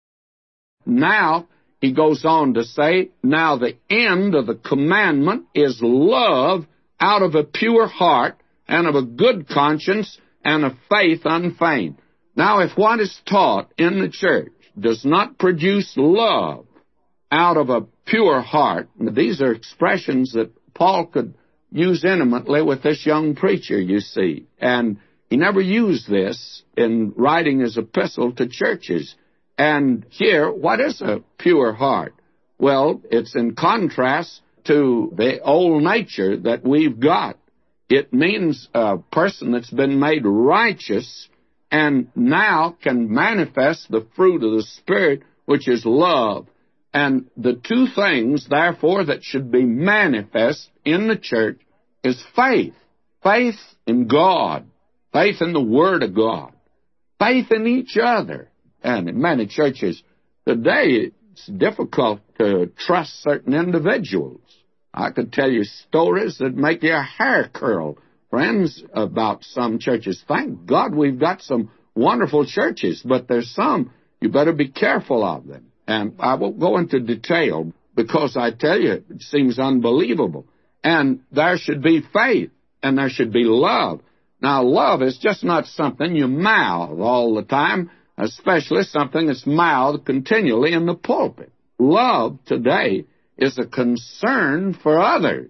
Now, he goes on to say, now the end of the commandment is love out of a pure heart and of a good conscience and of faith unfeigned. Now, if what is taught in the church does not produce love out of a pure heart, these are expressions that Paul could use intimately with this young preacher, you see. And he never used this in writing his epistle to churches. And here, what is a pure heart? Well, it's in contrast to the old nature that we've got. It means a person that's been made righteous and now can manifest the fruit of the Spirit, which is love And the two things, therefore, that should be manifest in the church is faith. Faith in God. Faith in the Word of God. Faith in each other. And in many churches today, it's difficult to trust certain individuals. I could tell you stories that make your hair curl, friends, about some churches. Thank God we've got some wonderful churches, but there's some, you better be careful of them. And I won't go into detail because I tell you, it seems unbelievable. And there should be faith, and there should be love. Now, love is just not something you mouth all the time, especially something that's mouthed continually in the pulpit. Love today is a concern for others.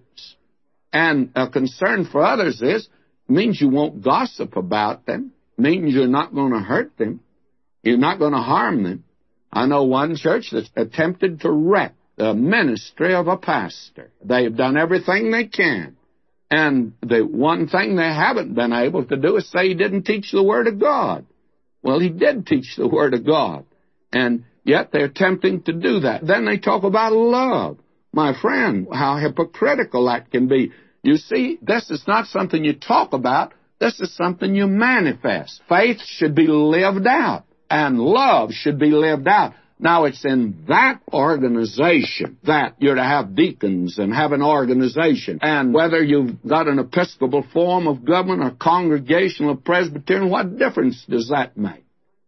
And a concern for others means you won't gossip about them, means you're not going to hurt them, you're not going to harm them. I know one church that's attempted to wreck the ministry of a pastor. They've done everything they can. And the one thing they haven't been able to do is say he didn't teach the Word of God. Well, he did teach the Word of God. And yet they're attempting to do that. Then they talk about love. My friend, how hypocritical that can be. You see, this is not something you talk about. This is something you manifest. Faith should be lived out, and love should be lived out. Now, it's in that organization that you're to have deacons and have an organization. And whether you've got an Episcopal form of government or Congregational or Presbyterian, what difference does that make?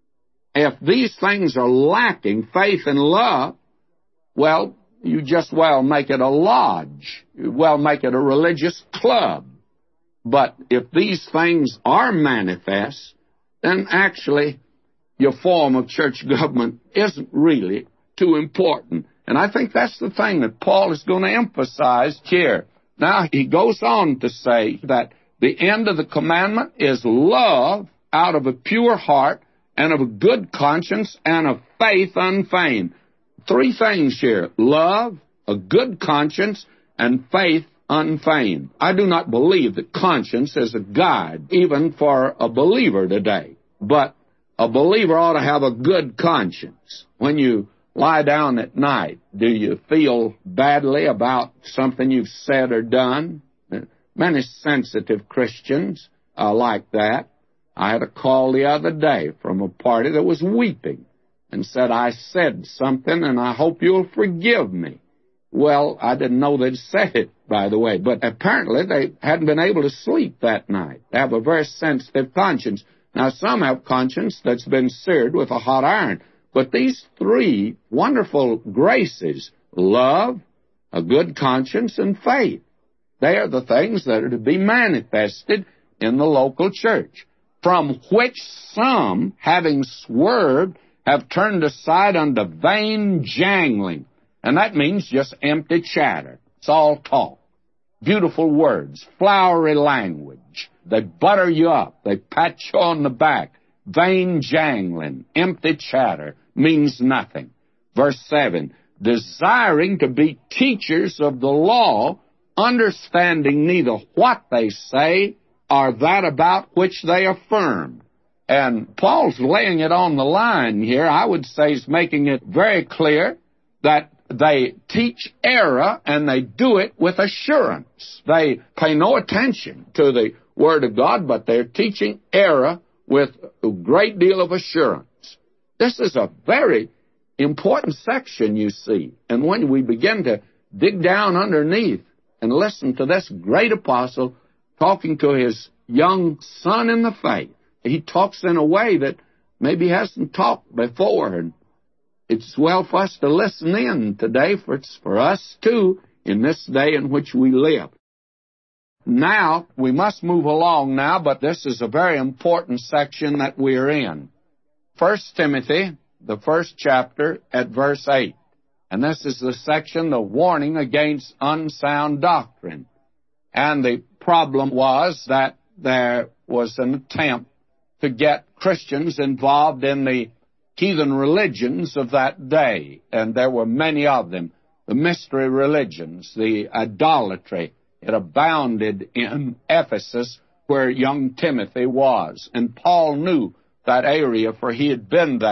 If these things are lacking, faith and love, well, you just make it a lodge. You make it a religious club. But if these things are manifest, then actually your form of church government isn't really too important. And I think that's the thing that Paul is going to emphasize here. Now, he goes on to say that the end of the commandment is love out of a pure heart and of a good conscience and of faith unfeigned. Three things here: love, a good conscience, and faith unfeigned. I do not believe that conscience is a guide, even for a believer today. But a believer ought to have a good conscience. When you lie down at night, do you feel badly about something you've said or done? Many sensitive Christians are like that. I had a call the other day from a party that was weeping and said, I said something and I hope you'll forgive me. Well, I didn't know they'd said it, by the way, but apparently they hadn't been able to sleep that night. They have a very sensitive conscience. Now, some have conscience that's been seared with a hot iron. But these three wonderful graces, love, a good conscience, and faith, they are the things that are to be manifested in the local church, from which some, having swerved, have turned aside unto vain jangling. And that means just empty chatter. It's all talk. Beautiful words, flowery language. They butter you up. They pat you on the back. Vain jangling, empty chatter, means nothing. Verse 7, desiring to be teachers of the law, understanding neither what they say or that about which they affirm. And Paul's laying it on the line here. I would say he's making it very clear that they teach error, and they do it with assurance. They pay no attention to the Word of God, but they're teaching error with a great deal of assurance. This is a very important section, you see. And when we begin to dig down underneath and listen to this great apostle talking to his young son in the faith, he talks in a way that maybe he hasn't talked before, and it's well for us to listen in today, for it's for us, too, in this day in which we live. Now, we must move along now, but this is a very important section that we're in. 1 Timothy, the first chapter, at verse 8. And this is the section, the warning against unsound doctrine. And the problem was that there was an attempt to get Christians involved in the heathen religions of that day, and there were many of them. The mystery religions, the idolatry, it abounded in Ephesus where young Timothy was. And Paul knew that area, for he had been there.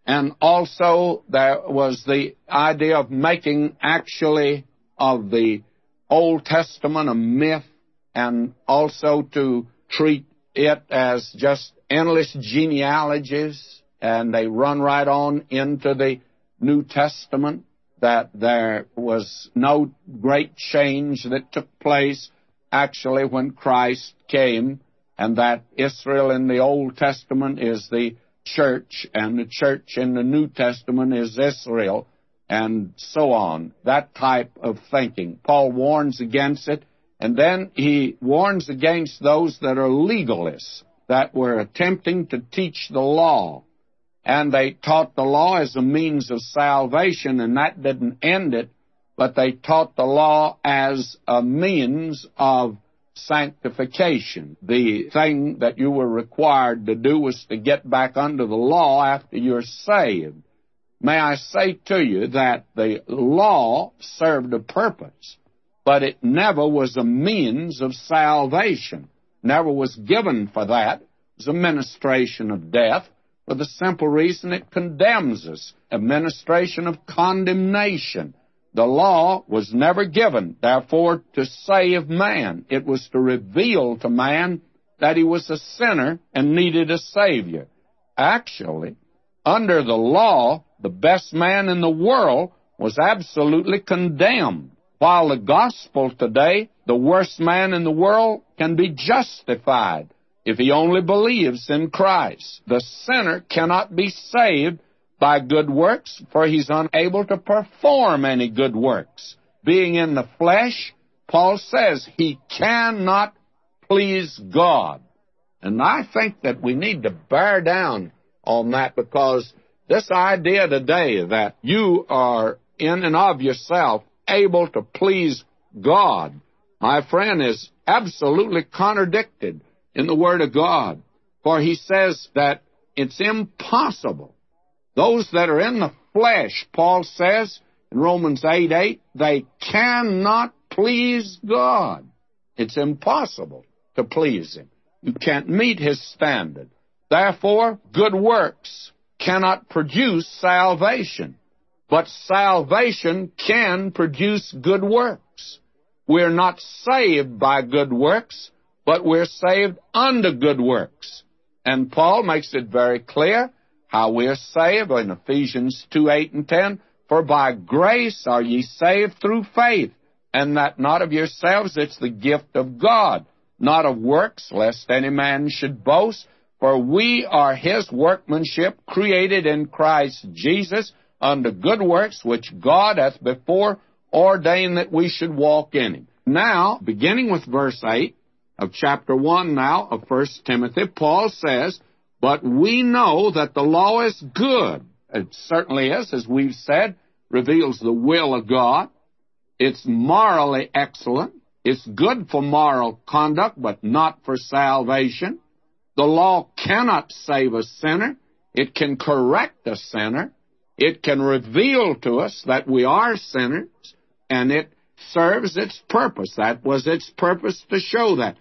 And also there was the idea of making actually of the Old Testament a myth, and also to treat it as just endless genealogies, and they run right on into the New Testament, that there was no great change that took place actually when Christ came, and that Israel in the Old Testament is the church, and the church in the New Testament is Israel, and so on. That type of thinking. Paul warns against it, and then he warns against those that are legalists, that were attempting to teach the law. And they taught the law as a means of salvation, and that didn't end it, but they taught the law as a means of sanctification. The thing that you were required to do was to get back under the law after you're saved. May I say to you that the law served a purpose, but it never was a means of salvation. Never was given for that. It was a ministration of death, for the simple reason it condemns us, a ministration of condemnation. The law was never given, therefore, to save man. It was to reveal to man that he was a sinner and needed a Savior. Actually, under the law, the best man in the world was absolutely condemned, while the gospel today, the worst man in the world can be justified if he only believes in Christ. The sinner cannot be saved by good works, for he's unable to perform any good works. Being in the flesh, Paul says he cannot please God. And I think that we need to bear down on that, because this idea today that you are in and of yourself able to please God, my friend, is absolutely contradicted in the Word of God. For he says that it's impossible. Those that are in the flesh, Paul says in Romans 8:8, they cannot please God. It's impossible to please Him. You can't meet His standard. Therefore, good works cannot produce salvation. But salvation can produce good works. We're not saved by good works, but we're saved unto good works. And Paul makes it very clear how we're saved in Ephesians 2:8 and 10. For by grace are ye saved through faith, and that not of yourselves, it's the gift of God, not of works, lest any man should boast. For we are His workmanship, created in Christ Jesus, unto good works, which God hath before ordained that we should walk in Him. Now, beginning with verse 8 of chapter 1 now of 1 Timothy, Paul says, but we know that the law is good. It certainly is, as we've said, reveals the will of God. It's morally excellent. It's good for moral conduct, but not for salvation. The law cannot save a sinner. It can correct a sinner. It can reveal to us that we are sinners, and it serves its purpose. That was its purpose, to show that.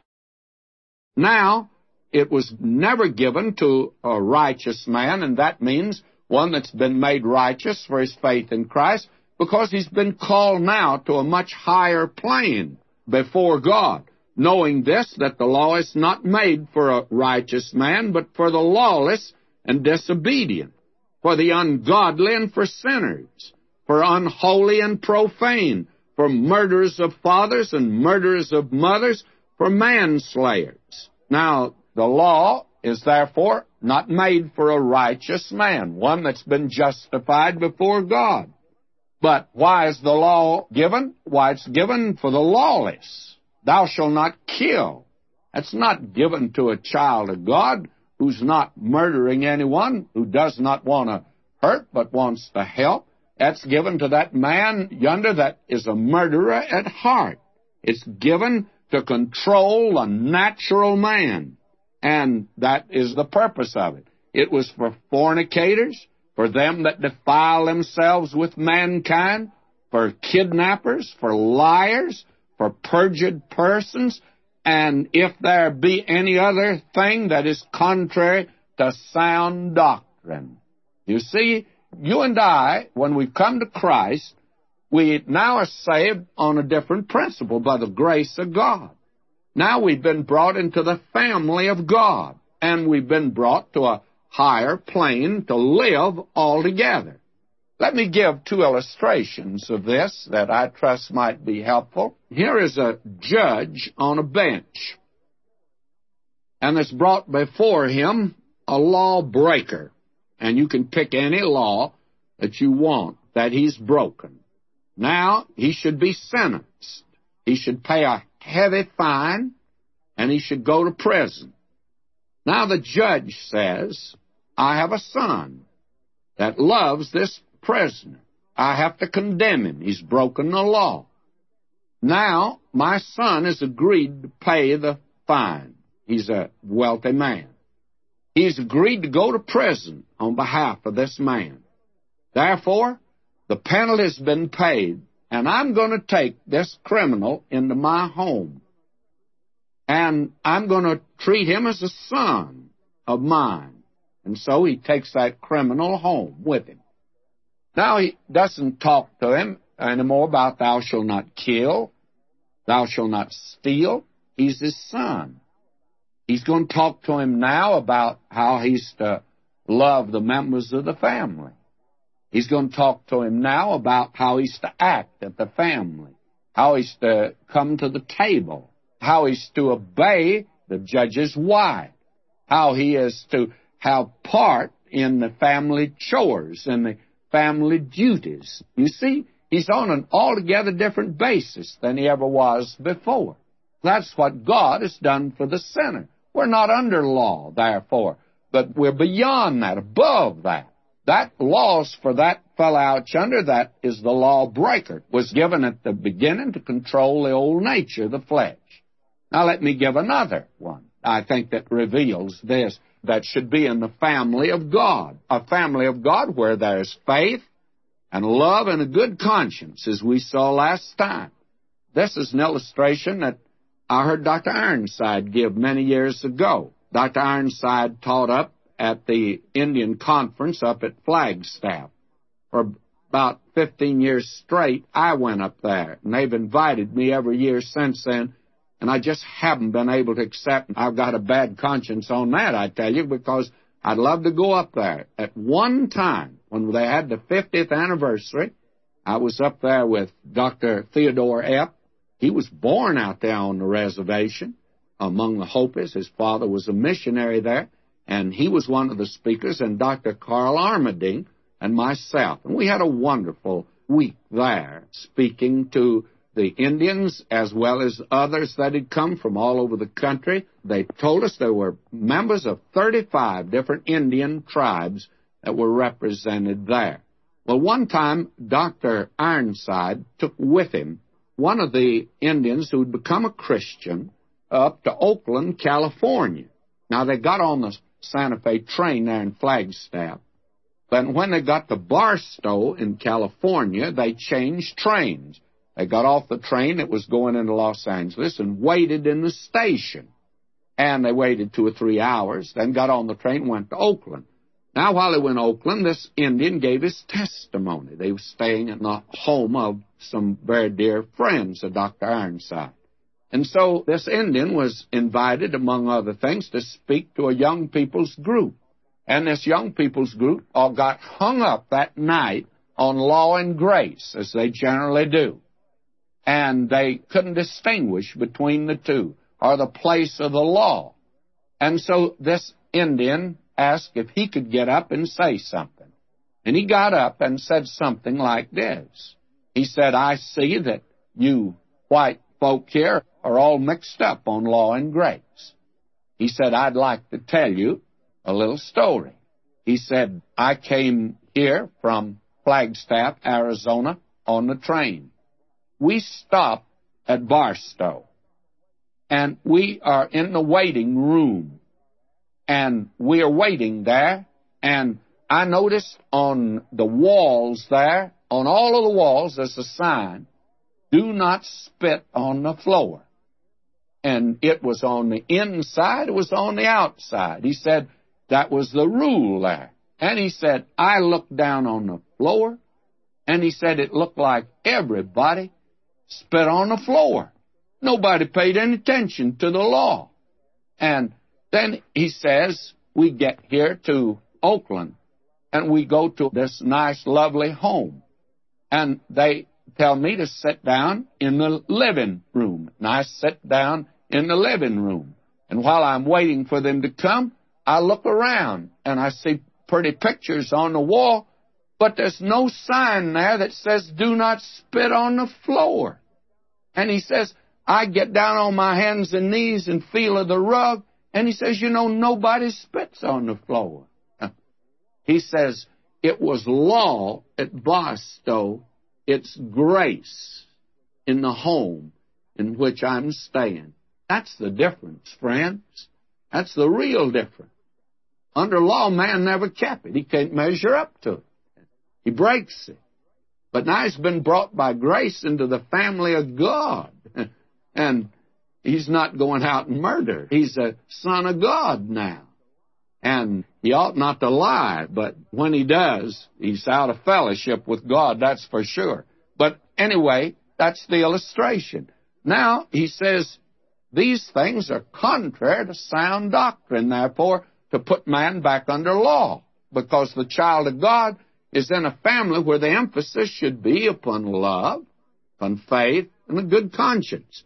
Now, it was never given to a righteous man, and that means one that's been made righteous for his faith in Christ, because he's been called now to a much higher plane before God, knowing this, that the law is not made for a righteous man, but for the lawless and disobedient, for the ungodly and for sinners, for unholy and profane, for murderers of fathers and murderers of mothers, for manslayers. Now, the law is therefore not made for a righteous man, one that's been justified before God. But why is the law given? Why, it's given for the lawless. Thou shalt not kill. That's not given to a child of God who's not murdering anyone, who does not want to hurt but wants to help. That's given to that man yonder that is a murderer at heart. It's given to control a natural man, and that is the purpose of it. It was for fornicators, for them that defile themselves with mankind, for kidnappers, for liars, for perjured persons, and if there be any other thing that is contrary to sound doctrine. You see, you and I, when we come to Christ, we now are saved on a different principle by the grace of God. Now we've been brought into the family of God, and we've been brought to a higher plane to live all together. Let me give two illustrations of this that I trust might be helpful. Here is a judge on a bench, and there's brought before him a lawbreaker, and you can pick any law that you want that he's broken. Now, he should be sentenced. He should pay a heavy fine, and he should go to prison. Now, the judge says, I have a son that loves this prisoner. I have to condemn him. He's broken the law. Now, my son has agreed to pay the fine. He's a wealthy man. He's agreed to go to prison on behalf of this man. Therefore, the penalty has been paid, and I'm going to take this criminal into my home, and I'm going to treat him as a son of mine. And so he takes that criminal home with him. Now he doesn't talk to him anymore about thou shalt not kill, thou shalt not steal. He's his son. He's going to talk to him now about how he's to love the members of the family. He's going to talk to him now about how he's to act at the family, how he's to come to the table, how he's to obey the judge's wife, how he is to have part in the family chores and the family duties. You see, he's on an altogether different basis than he ever was before. That's what God has done for the sinner. We're not under law, therefore, but we're beyond that, above that. That laws for that fellow out yonder, that is the lawbreaker, was given at the beginning to control the old nature, the flesh. Now let me give another one, I think, that reveals this, that should be in the family of God, a family of God where there's faith and love and a good conscience, as we saw last time. This is an illustration that I heard Dr. Ironside give many years ago. Dr. Ironside taught up at the Indian Conference up at Flagstaff. For about 15 years straight, I went up there, and they've invited me every year since then, and I just haven't been able to accept. I've got a bad conscience on that, I tell you, because I'd love to go up there. At one time, when they had the 50th anniversary, I was up there with Dr. Theodore Epp. He was born out there on the reservation among the Hopis. His father was a missionary there, and he was one of the speakers, and Dr. Carl Armading and myself. And we had a wonderful week there, speaking to the Indians as well as others that had come from all over the country. They told us there were members of 35 different Indian tribes that were represented there. Well, one time, Dr. Ironside took with him one of the Indians who had become a Christian up to Oakland, California. Now, they got on the Santa Fe train there in Flagstaff, but when they got to Barstow in California, they changed trains. They got off the train that was going into Los Angeles and waited in the station. And they waited 2 or 3 hours, then got on the train and went to Oakland. Now, while they were in Oakland, this Indian gave his testimony. They were staying in the home of some very dear friends of Dr. Ironside. And so this Indian was invited, among other things, to speak to a young people's group. And this young people's group all got hung up that night on law and grace, as they generally do. And they couldn't distinguish between the two, or the place of the law. And so this Indian asked if he could get up and say something. And he got up and said something like this. He said, I see that you white folk here are all mixed up on law and grace. He said, I'd like to tell you a little story. He said, I came here from Flagstaff, Arizona, on the train. We stopped at Barstow, and we are in the waiting room, and we are waiting there, and I noticed on the walls there, on all of the walls, there's a sign, do not spit on the floor. And it was on the inside, it was on the outside. He said that was the rule there. And he said, I looked down on the floor, and he said it looked like everybody spit on the floor. Nobody paid any attention to the law. And then he says, we get here to Oakland, and we go to this nice, lovely home. And they tell me to sit down in the living room. And I sit down in the living room. And while I'm waiting for them to come, I look around, and I see pretty pictures on the wall, but there's no sign there that says, do not spit on the floor. And he says, I get down on my hands and knees and feel of the rug, and he says, nobody spits on the floor. He says, it was law at Barstow, it's grace in the home in which I'm staying. That's the difference, friends. That's the real difference. Under law, man never kept it. He can't measure up to it. He breaks it. But now he's been brought by grace into the family of God. And he's not going out and murder. He's a son of God now. And he ought not to lie, but when he does, he's out of fellowship with God, that's for sure. But anyway, that's the illustration. Now, he says, these things are contrary to sound doctrine, therefore, to put man back under law, because the child of God is in a family where the emphasis should be upon love, upon faith, and a good conscience.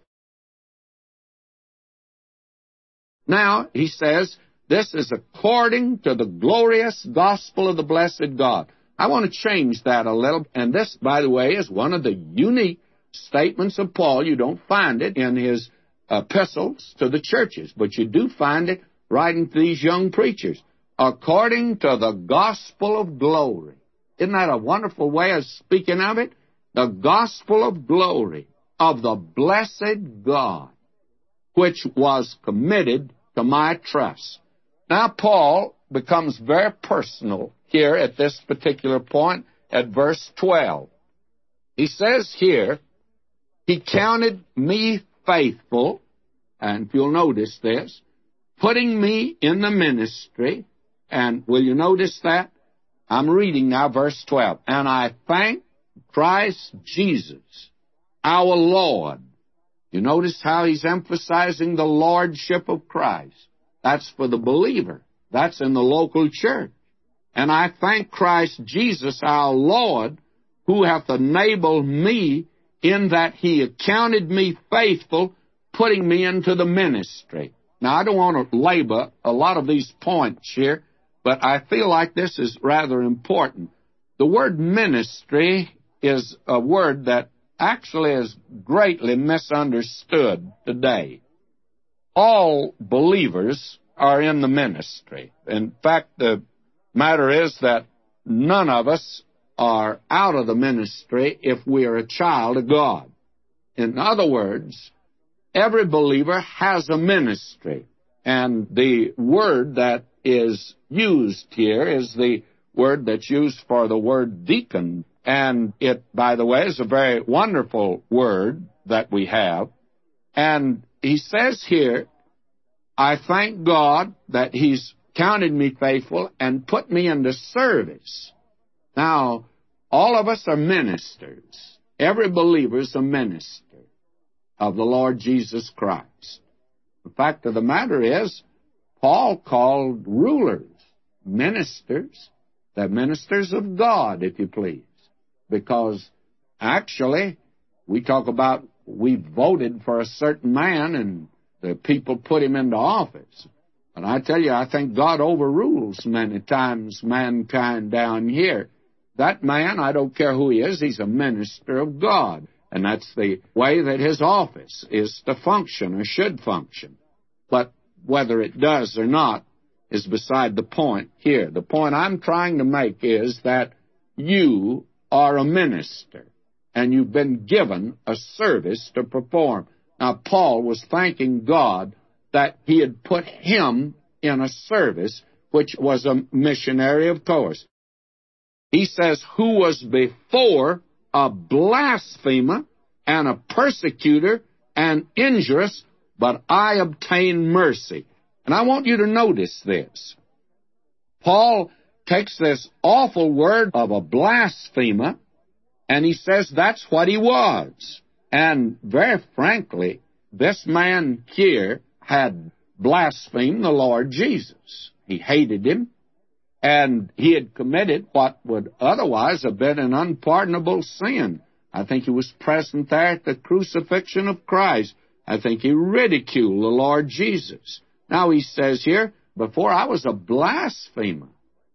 Now, he says, this is according to the glorious gospel of the blessed God. I want to change that a little, and this, by the way, is one of the unique statements of Paul. You don't find it in his epistles to the churches, but you do find it writing to these young preachers. According to the gospel of glory. Isn't that a wonderful way of speaking of it? The gospel of glory of the blessed God, which was committed to my trust. Now, Paul becomes very personal here at this particular point at verse 12. He says here, he counted me faithful, and if you'll notice this, putting me in the ministry, and will you notice that? I'm reading now verse 12. And I thank Christ Jesus, our Lord. You notice how he's emphasizing the lordship of Christ. That's for the believer. That's in the local church. And I thank Christ Jesus, our Lord, who hath enabled me in that he accounted me faithful, putting me into the ministry. Now, I don't want to labor a lot of these points here, but I feel like this is rather important. The word ministry is a word that actually is greatly misunderstood today. All believers are in the ministry. In fact, the matter is that none of us are out of the ministry if we are a child of God. In other words, every believer has a ministry, and the word that is used here is the word that's used for the word deacon, and it, by the way, is a very wonderful word that we have. And he says here, I thank God that he's counted me faithful and put me into service. Now, all of us are ministers. Every believer is a minister of the Lord Jesus Christ. The fact of the matter is, Paul called rulers ministers. They're ministers of God, if you please. Because actually, we talk about we voted for a certain man and the people put him into office. And I tell you, I think God overrules many times mankind down here. That man, I don't care who he is, he's a minister of God. And that's the way that his office is to function or should function. But whether it does or not is beside the point here. The point I'm trying to make is that you are a minister, and you've been given a service to perform. Now, Paul was thanking God that he had put him in a service, which was a missionary, of course. He says, who was before a blasphemer and a persecutor and injurious, but I obtained mercy. And I want you to notice this. Paul takes this awful word of a blasphemer, and he says that's what he was. And very frankly, this man here had blasphemed the Lord Jesus. He hated him, and he had committed what would otherwise have been an unpardonable sin. I think he was present there at the crucifixion of Christ. I think he ridiculed the Lord Jesus. Now he says here, before I was a blasphemer,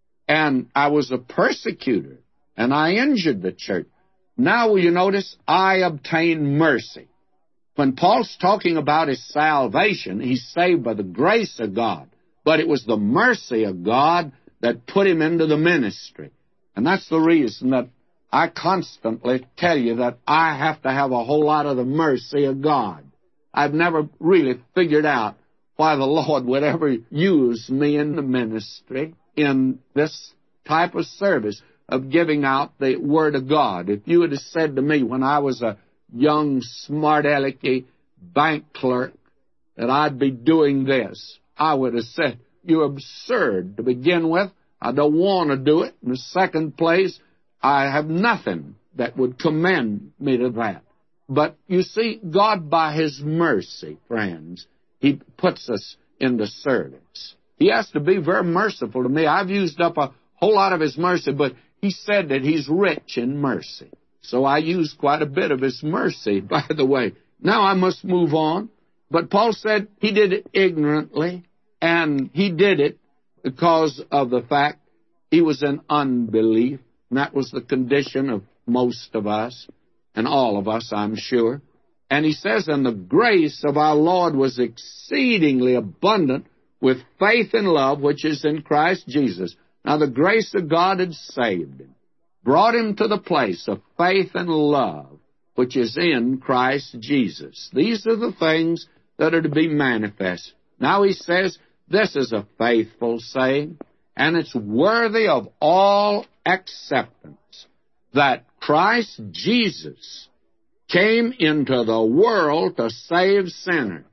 and I was a persecutor, and I injured the church. Now will you notice, I obtained mercy. When Paul's talking about his salvation, he's saved by the grace of God. But it was the mercy of God that put him into the ministry. And that's the reason that I constantly tell you that I have to have a whole lot of the mercy of God. I've never really figured out why the Lord would ever use me in the ministry in this type of service of giving out the Word of God. If you had said to me when I was a young, smart-alecky bank clerk that I'd be doing this, I would have said, you're absurd to begin with. I don't want to do it. In the second place, I have nothing that would commend me to that. But you see, God, by His mercy, friends, He puts us in the service. He has to be very merciful to me. I've used up a whole lot of His mercy, but He said that He's rich in mercy. So I used quite a bit of His mercy, by the way. Now I must move on. But Paul said he did it ignorantly, and he did it because of the fact he was in unbelief. And that was the condition of most of us, and all of us, I'm sure. And he says, and the grace of our Lord was exceedingly abundant with faith and love, which is in Christ Jesus. Now the grace of God had saved him, brought him to the place of faith and love, which is in Christ Jesus. These are the things that are to be manifest. Now he says, this is a faithful saying, and it's worthy of all acceptance, that Christ Jesus came into the world to save sinners.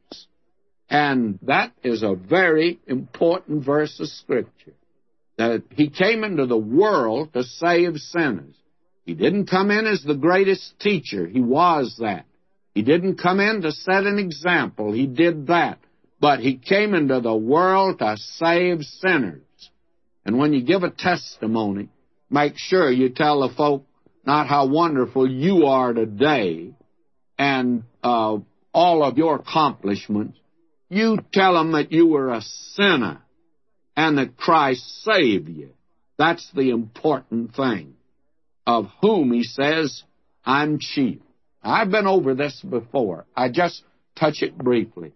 And that is a very important verse of Scripture, that He came into the world to save sinners. He didn't come in as the greatest teacher. He was that. He didn't come in to set an example. He did that. But He came into the world to save sinners. And when you give a testimony, make sure you tell the folk not how wonderful you are today and all of your accomplishments. You tell them that you were a sinner and that Christ saved you. That's the important thing. Of whom He says, I'm chief. I've been over this before. I just touch it briefly.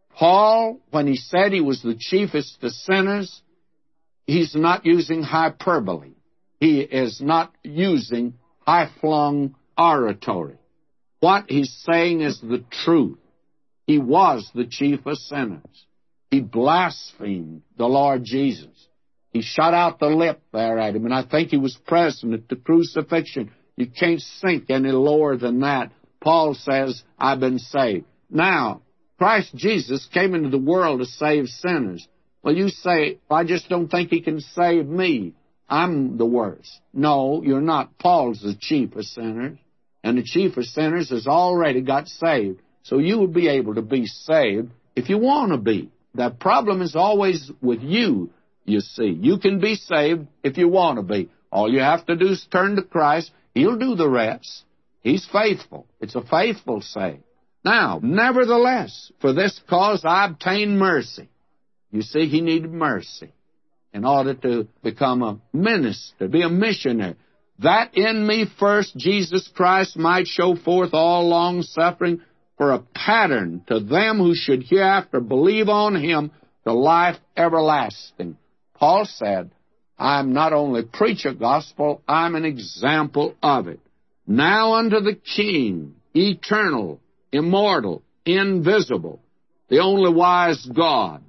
Paul, when he said he was the chiefest of sinners, he's not using hyperbole. He is not using high-flung oratory. What he's saying is the truth. He was the chief of sinners. He blasphemed the Lord Jesus. He shut out the lip there at him, and I think he was present at the crucifixion. You can't sink any lower than that. Paul says, I've been saved. Now, Christ Jesus came into the world to save sinners. Well, you say, I just don't think He can save me. I'm the worst. No, you're not. Paul's the chief of sinners, and the chief of sinners has already got saved. So you will be able to be saved if you want to be. The problem is always with you, you see. You can be saved if you want to be. All you have to do is turn to Christ. He'll do the rest. He's faithful. It's a faithful saying. Now, nevertheless, for this cause I obtained mercy. You see, he needed mercy in order to become a minister, be a missionary. That in me first Jesus Christ might show forth all long-suffering for a pattern to them who should hereafter believe on Him to life everlasting. Paul said, I'm not only preach a gospel, I'm an example of it. Now unto the King, eternal, immortal, invisible, the only wise God,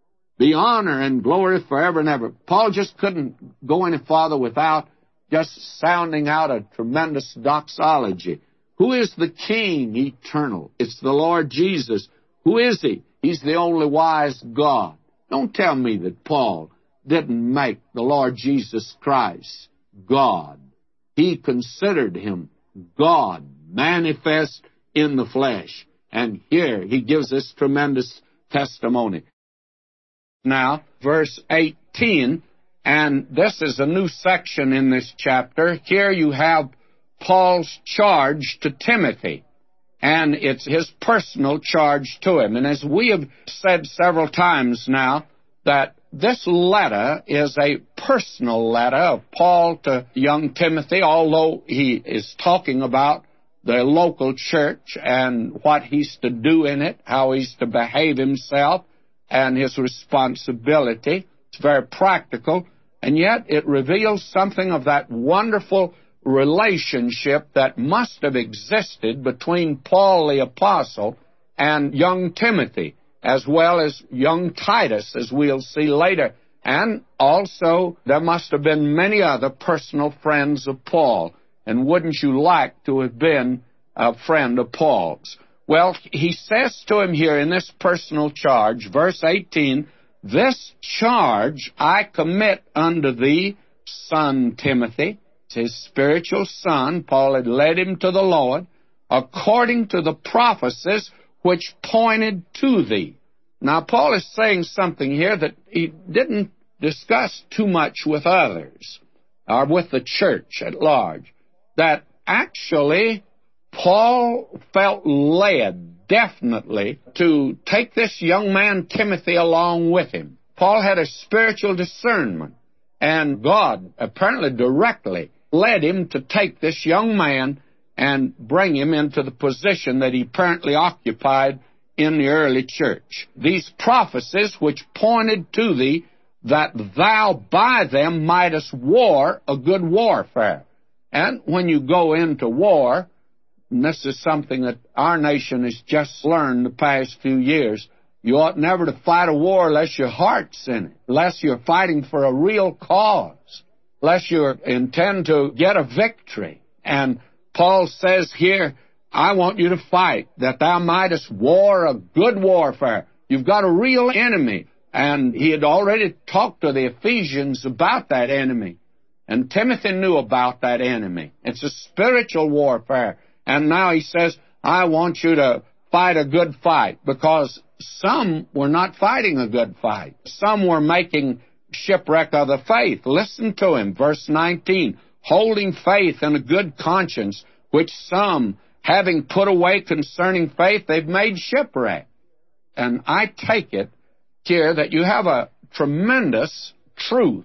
be honor and glory forever and ever. Paul just couldn't go any farther without just sounding out a tremendous doxology. Who is the King eternal? It's the Lord Jesus. Who is He? He's the only wise God. Don't tell me that Paul didn't make the Lord Jesus Christ God. He considered him God, manifest in the flesh. And here he gives this tremendous testimony. Now, verse 18, and this is a new section in this chapter. Here you have Paul's charge to Timothy, and it's his personal charge to him. And as we have said several times now, that this letter is a personal letter of Paul to young Timothy, although he is talking about the local church and what he's to do in it, how he's to behave himself, and his responsibility. It's very practical, and yet it reveals something of that wonderful relationship that must have existed between Paul the Apostle and young Timothy, as well as young Titus, as we'll see later. And also, there must have been many other personal friends of Paul. And wouldn't you like to have been a friend of Paul's? Well, he says to him here in this personal charge, verse 18, "This charge I commit unto thee, son Timothy," it's his spiritual son. Paul had led him to the Lord, "according to the prophecies which pointed to thee." Now, Paul is saying something here that he didn't discuss too much with others, or with the church at large, that actually Paul felt led, definitely, to take this young man Timothy along with him. Paul had a spiritual discernment, and God apparently directly led him to take this young man and bring him into the position that he apparently occupied in the early church. These prophecies which pointed to thee, that thou by them mightest war a good warfare. And when you go into war, and this is something that our nation has just learned the past few years, you ought never to fight a war unless your heart's in it, unless you're fighting for a real cause, unless you intend to get a victory. And Paul says here, I want you to fight, that thou mightest war a good warfare. You've got a real enemy. And he had already talked to the Ephesians about that enemy. And Timothy knew about that enemy. It's a spiritual warfare. And now he says, I want you to fight a good fight, because some were not fighting a good fight. Some were making shipwreck of the faith. Listen to him, verse 19. Holding faith and a good conscience, which some, having put away concerning faith, they've made shipwreck. And I take it here that you have a tremendous truth,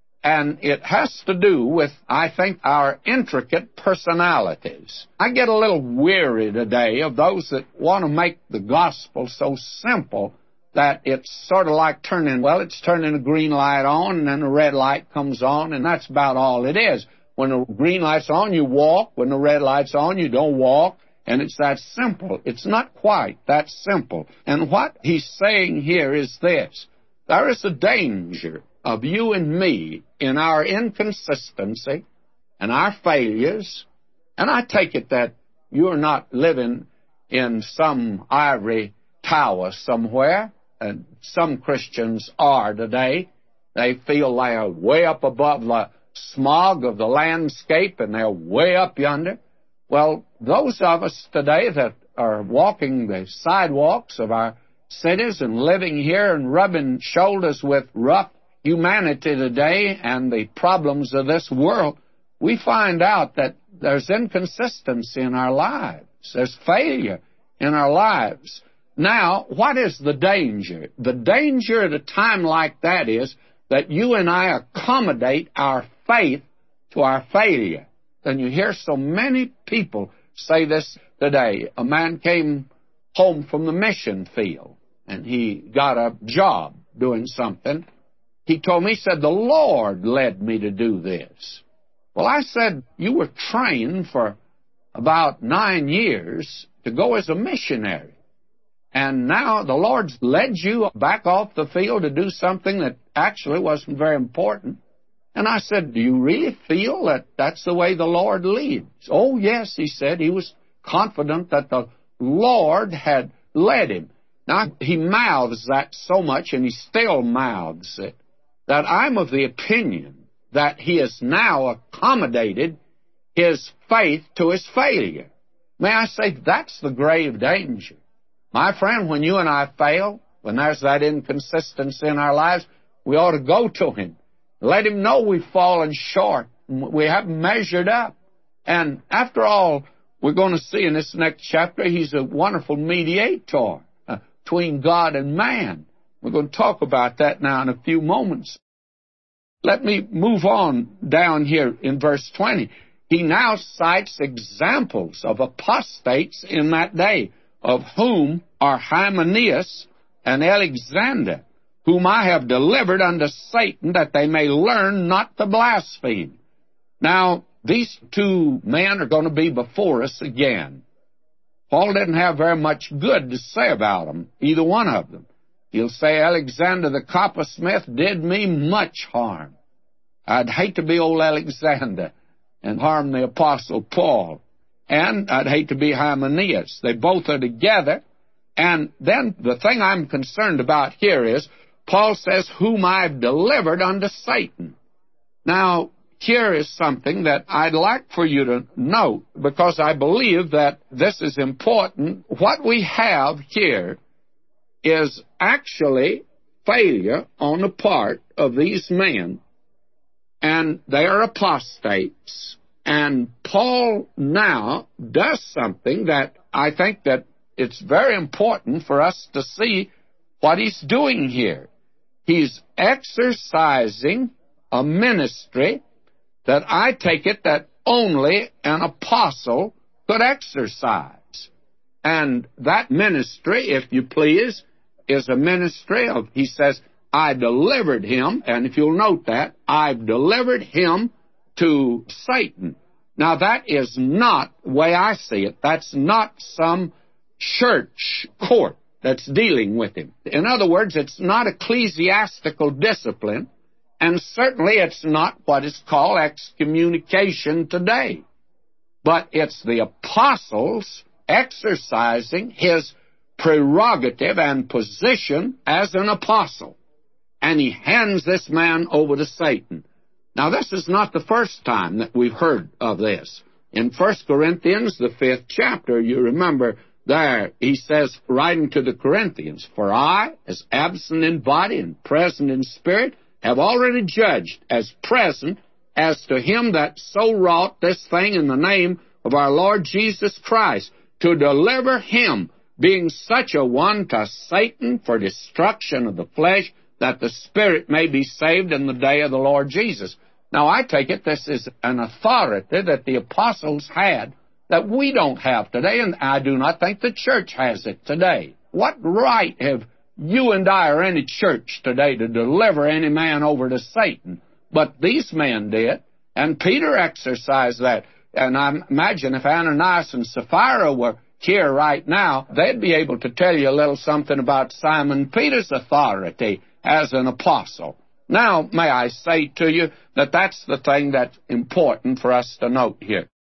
and it has to do with, I think, our intricate personalities. I get a little weary today of those that want to make the gospel so simple that it's sort of like turning a green light on, and then a red light comes on, and that's about all it is. When the green light's on, you walk. When the red light's on, you don't walk. And it's that simple. It's not quite that simple. And what he's saying here is this. There is a danger of you and me in our inconsistency and our failures. And I take it that you're not living in some ivory tower somewhere. And some Christians are today. They feel they are way up above the smog of the landscape, and they're way up yonder. Well, those of us today that are walking the sidewalks of our cities and living here and rubbing shoulders with rough humanity today and the problems of this world, we find out that there's inconsistency in our lives. There's failure in our lives. Now, what is the danger? The danger at a time like that is that you and I accommodate our faith to our failure. And you hear so many people say this today. A man came home from the mission field, and he got a job doing something. He told me, he said, the Lord led me to do this. Well, I said, you were trained for about 9 years to go as a missionary. And now the Lord's led you back off the field to do something that actually wasn't very important. And I said, do you really feel that that's the way the Lord leads? Oh, yes, he said. He was confident that the Lord had led him. Now, he mouths that so much, and he still mouths it. that I'm of the opinion that he has now accommodated his faith to his failure. May I say, that's the grave danger. My friend, when you and I fail, when there's that inconsistency in our lives, we ought to go to him. Let him know we've fallen short. We haven't measured up. And after all, we're going to see in this next chapter, he's a wonderful mediator between God and man. We're going to talk about that now in a few moments. Let me move on down here in verse 20. He now cites examples of apostates in that day, of whom are Hymenaeus and Alexander, whom I have delivered unto Satan, that they may learn not to blaspheme. Now, these two men are going to be before us again. Paul didn't have very much good to say about them, either one of them. He'll say, Alexander the coppersmith did me much harm. I'd hate to be old Alexander and harm the Apostle Paul. And I'd hate to be Hymenaeus. They both are together. And then the thing I'm concerned about here is, Paul says, whom I've delivered unto Satan. Now, here is something that I'd like for you to note, because I believe that this is important. What we have here is actually failure on the part of these men, and they are apostates. And Paul now does something that I think that it's very important for us to see what he's doing here. He's exercising a ministry that I take it that only an apostle could exercise. And that ministry, if you please, is a ministry of, he says, I delivered him, and if you'll note that, I've delivered him to Satan. Now, that is not the way I see it. That's not some church court that's dealing with him. In other words, it's not ecclesiastical discipline, and certainly it's not what is called excommunication today. But it's the apostles exercising his prerogative and position as an apostle. And he hands this man over to Satan. Now, this is not the first time that we've heard of this. In 1 Corinthians, the 5th chapter, you remember there, he says, writing to the Corinthians, For I, as absent in body and present in spirit, have already judged as present as to him that so wrought this thing in the name of our Lord Jesus Christ, to deliver him, being such a one, to Satan for destruction of the flesh, that the spirit may be saved in the day of the Lord Jesus. Now, I take it this is an authority that the apostles had that we don't have today, and I do not think the church has it today. What right have you and I or any church today to deliver any man over to Satan? But these men did, and Peter exercised that. And I imagine if Ananias and Sapphira were here right now, they'd be able to tell you a little something about Simon Peter's authority as an apostle. Now, may I say to you that that's the thing that's important for us to note here.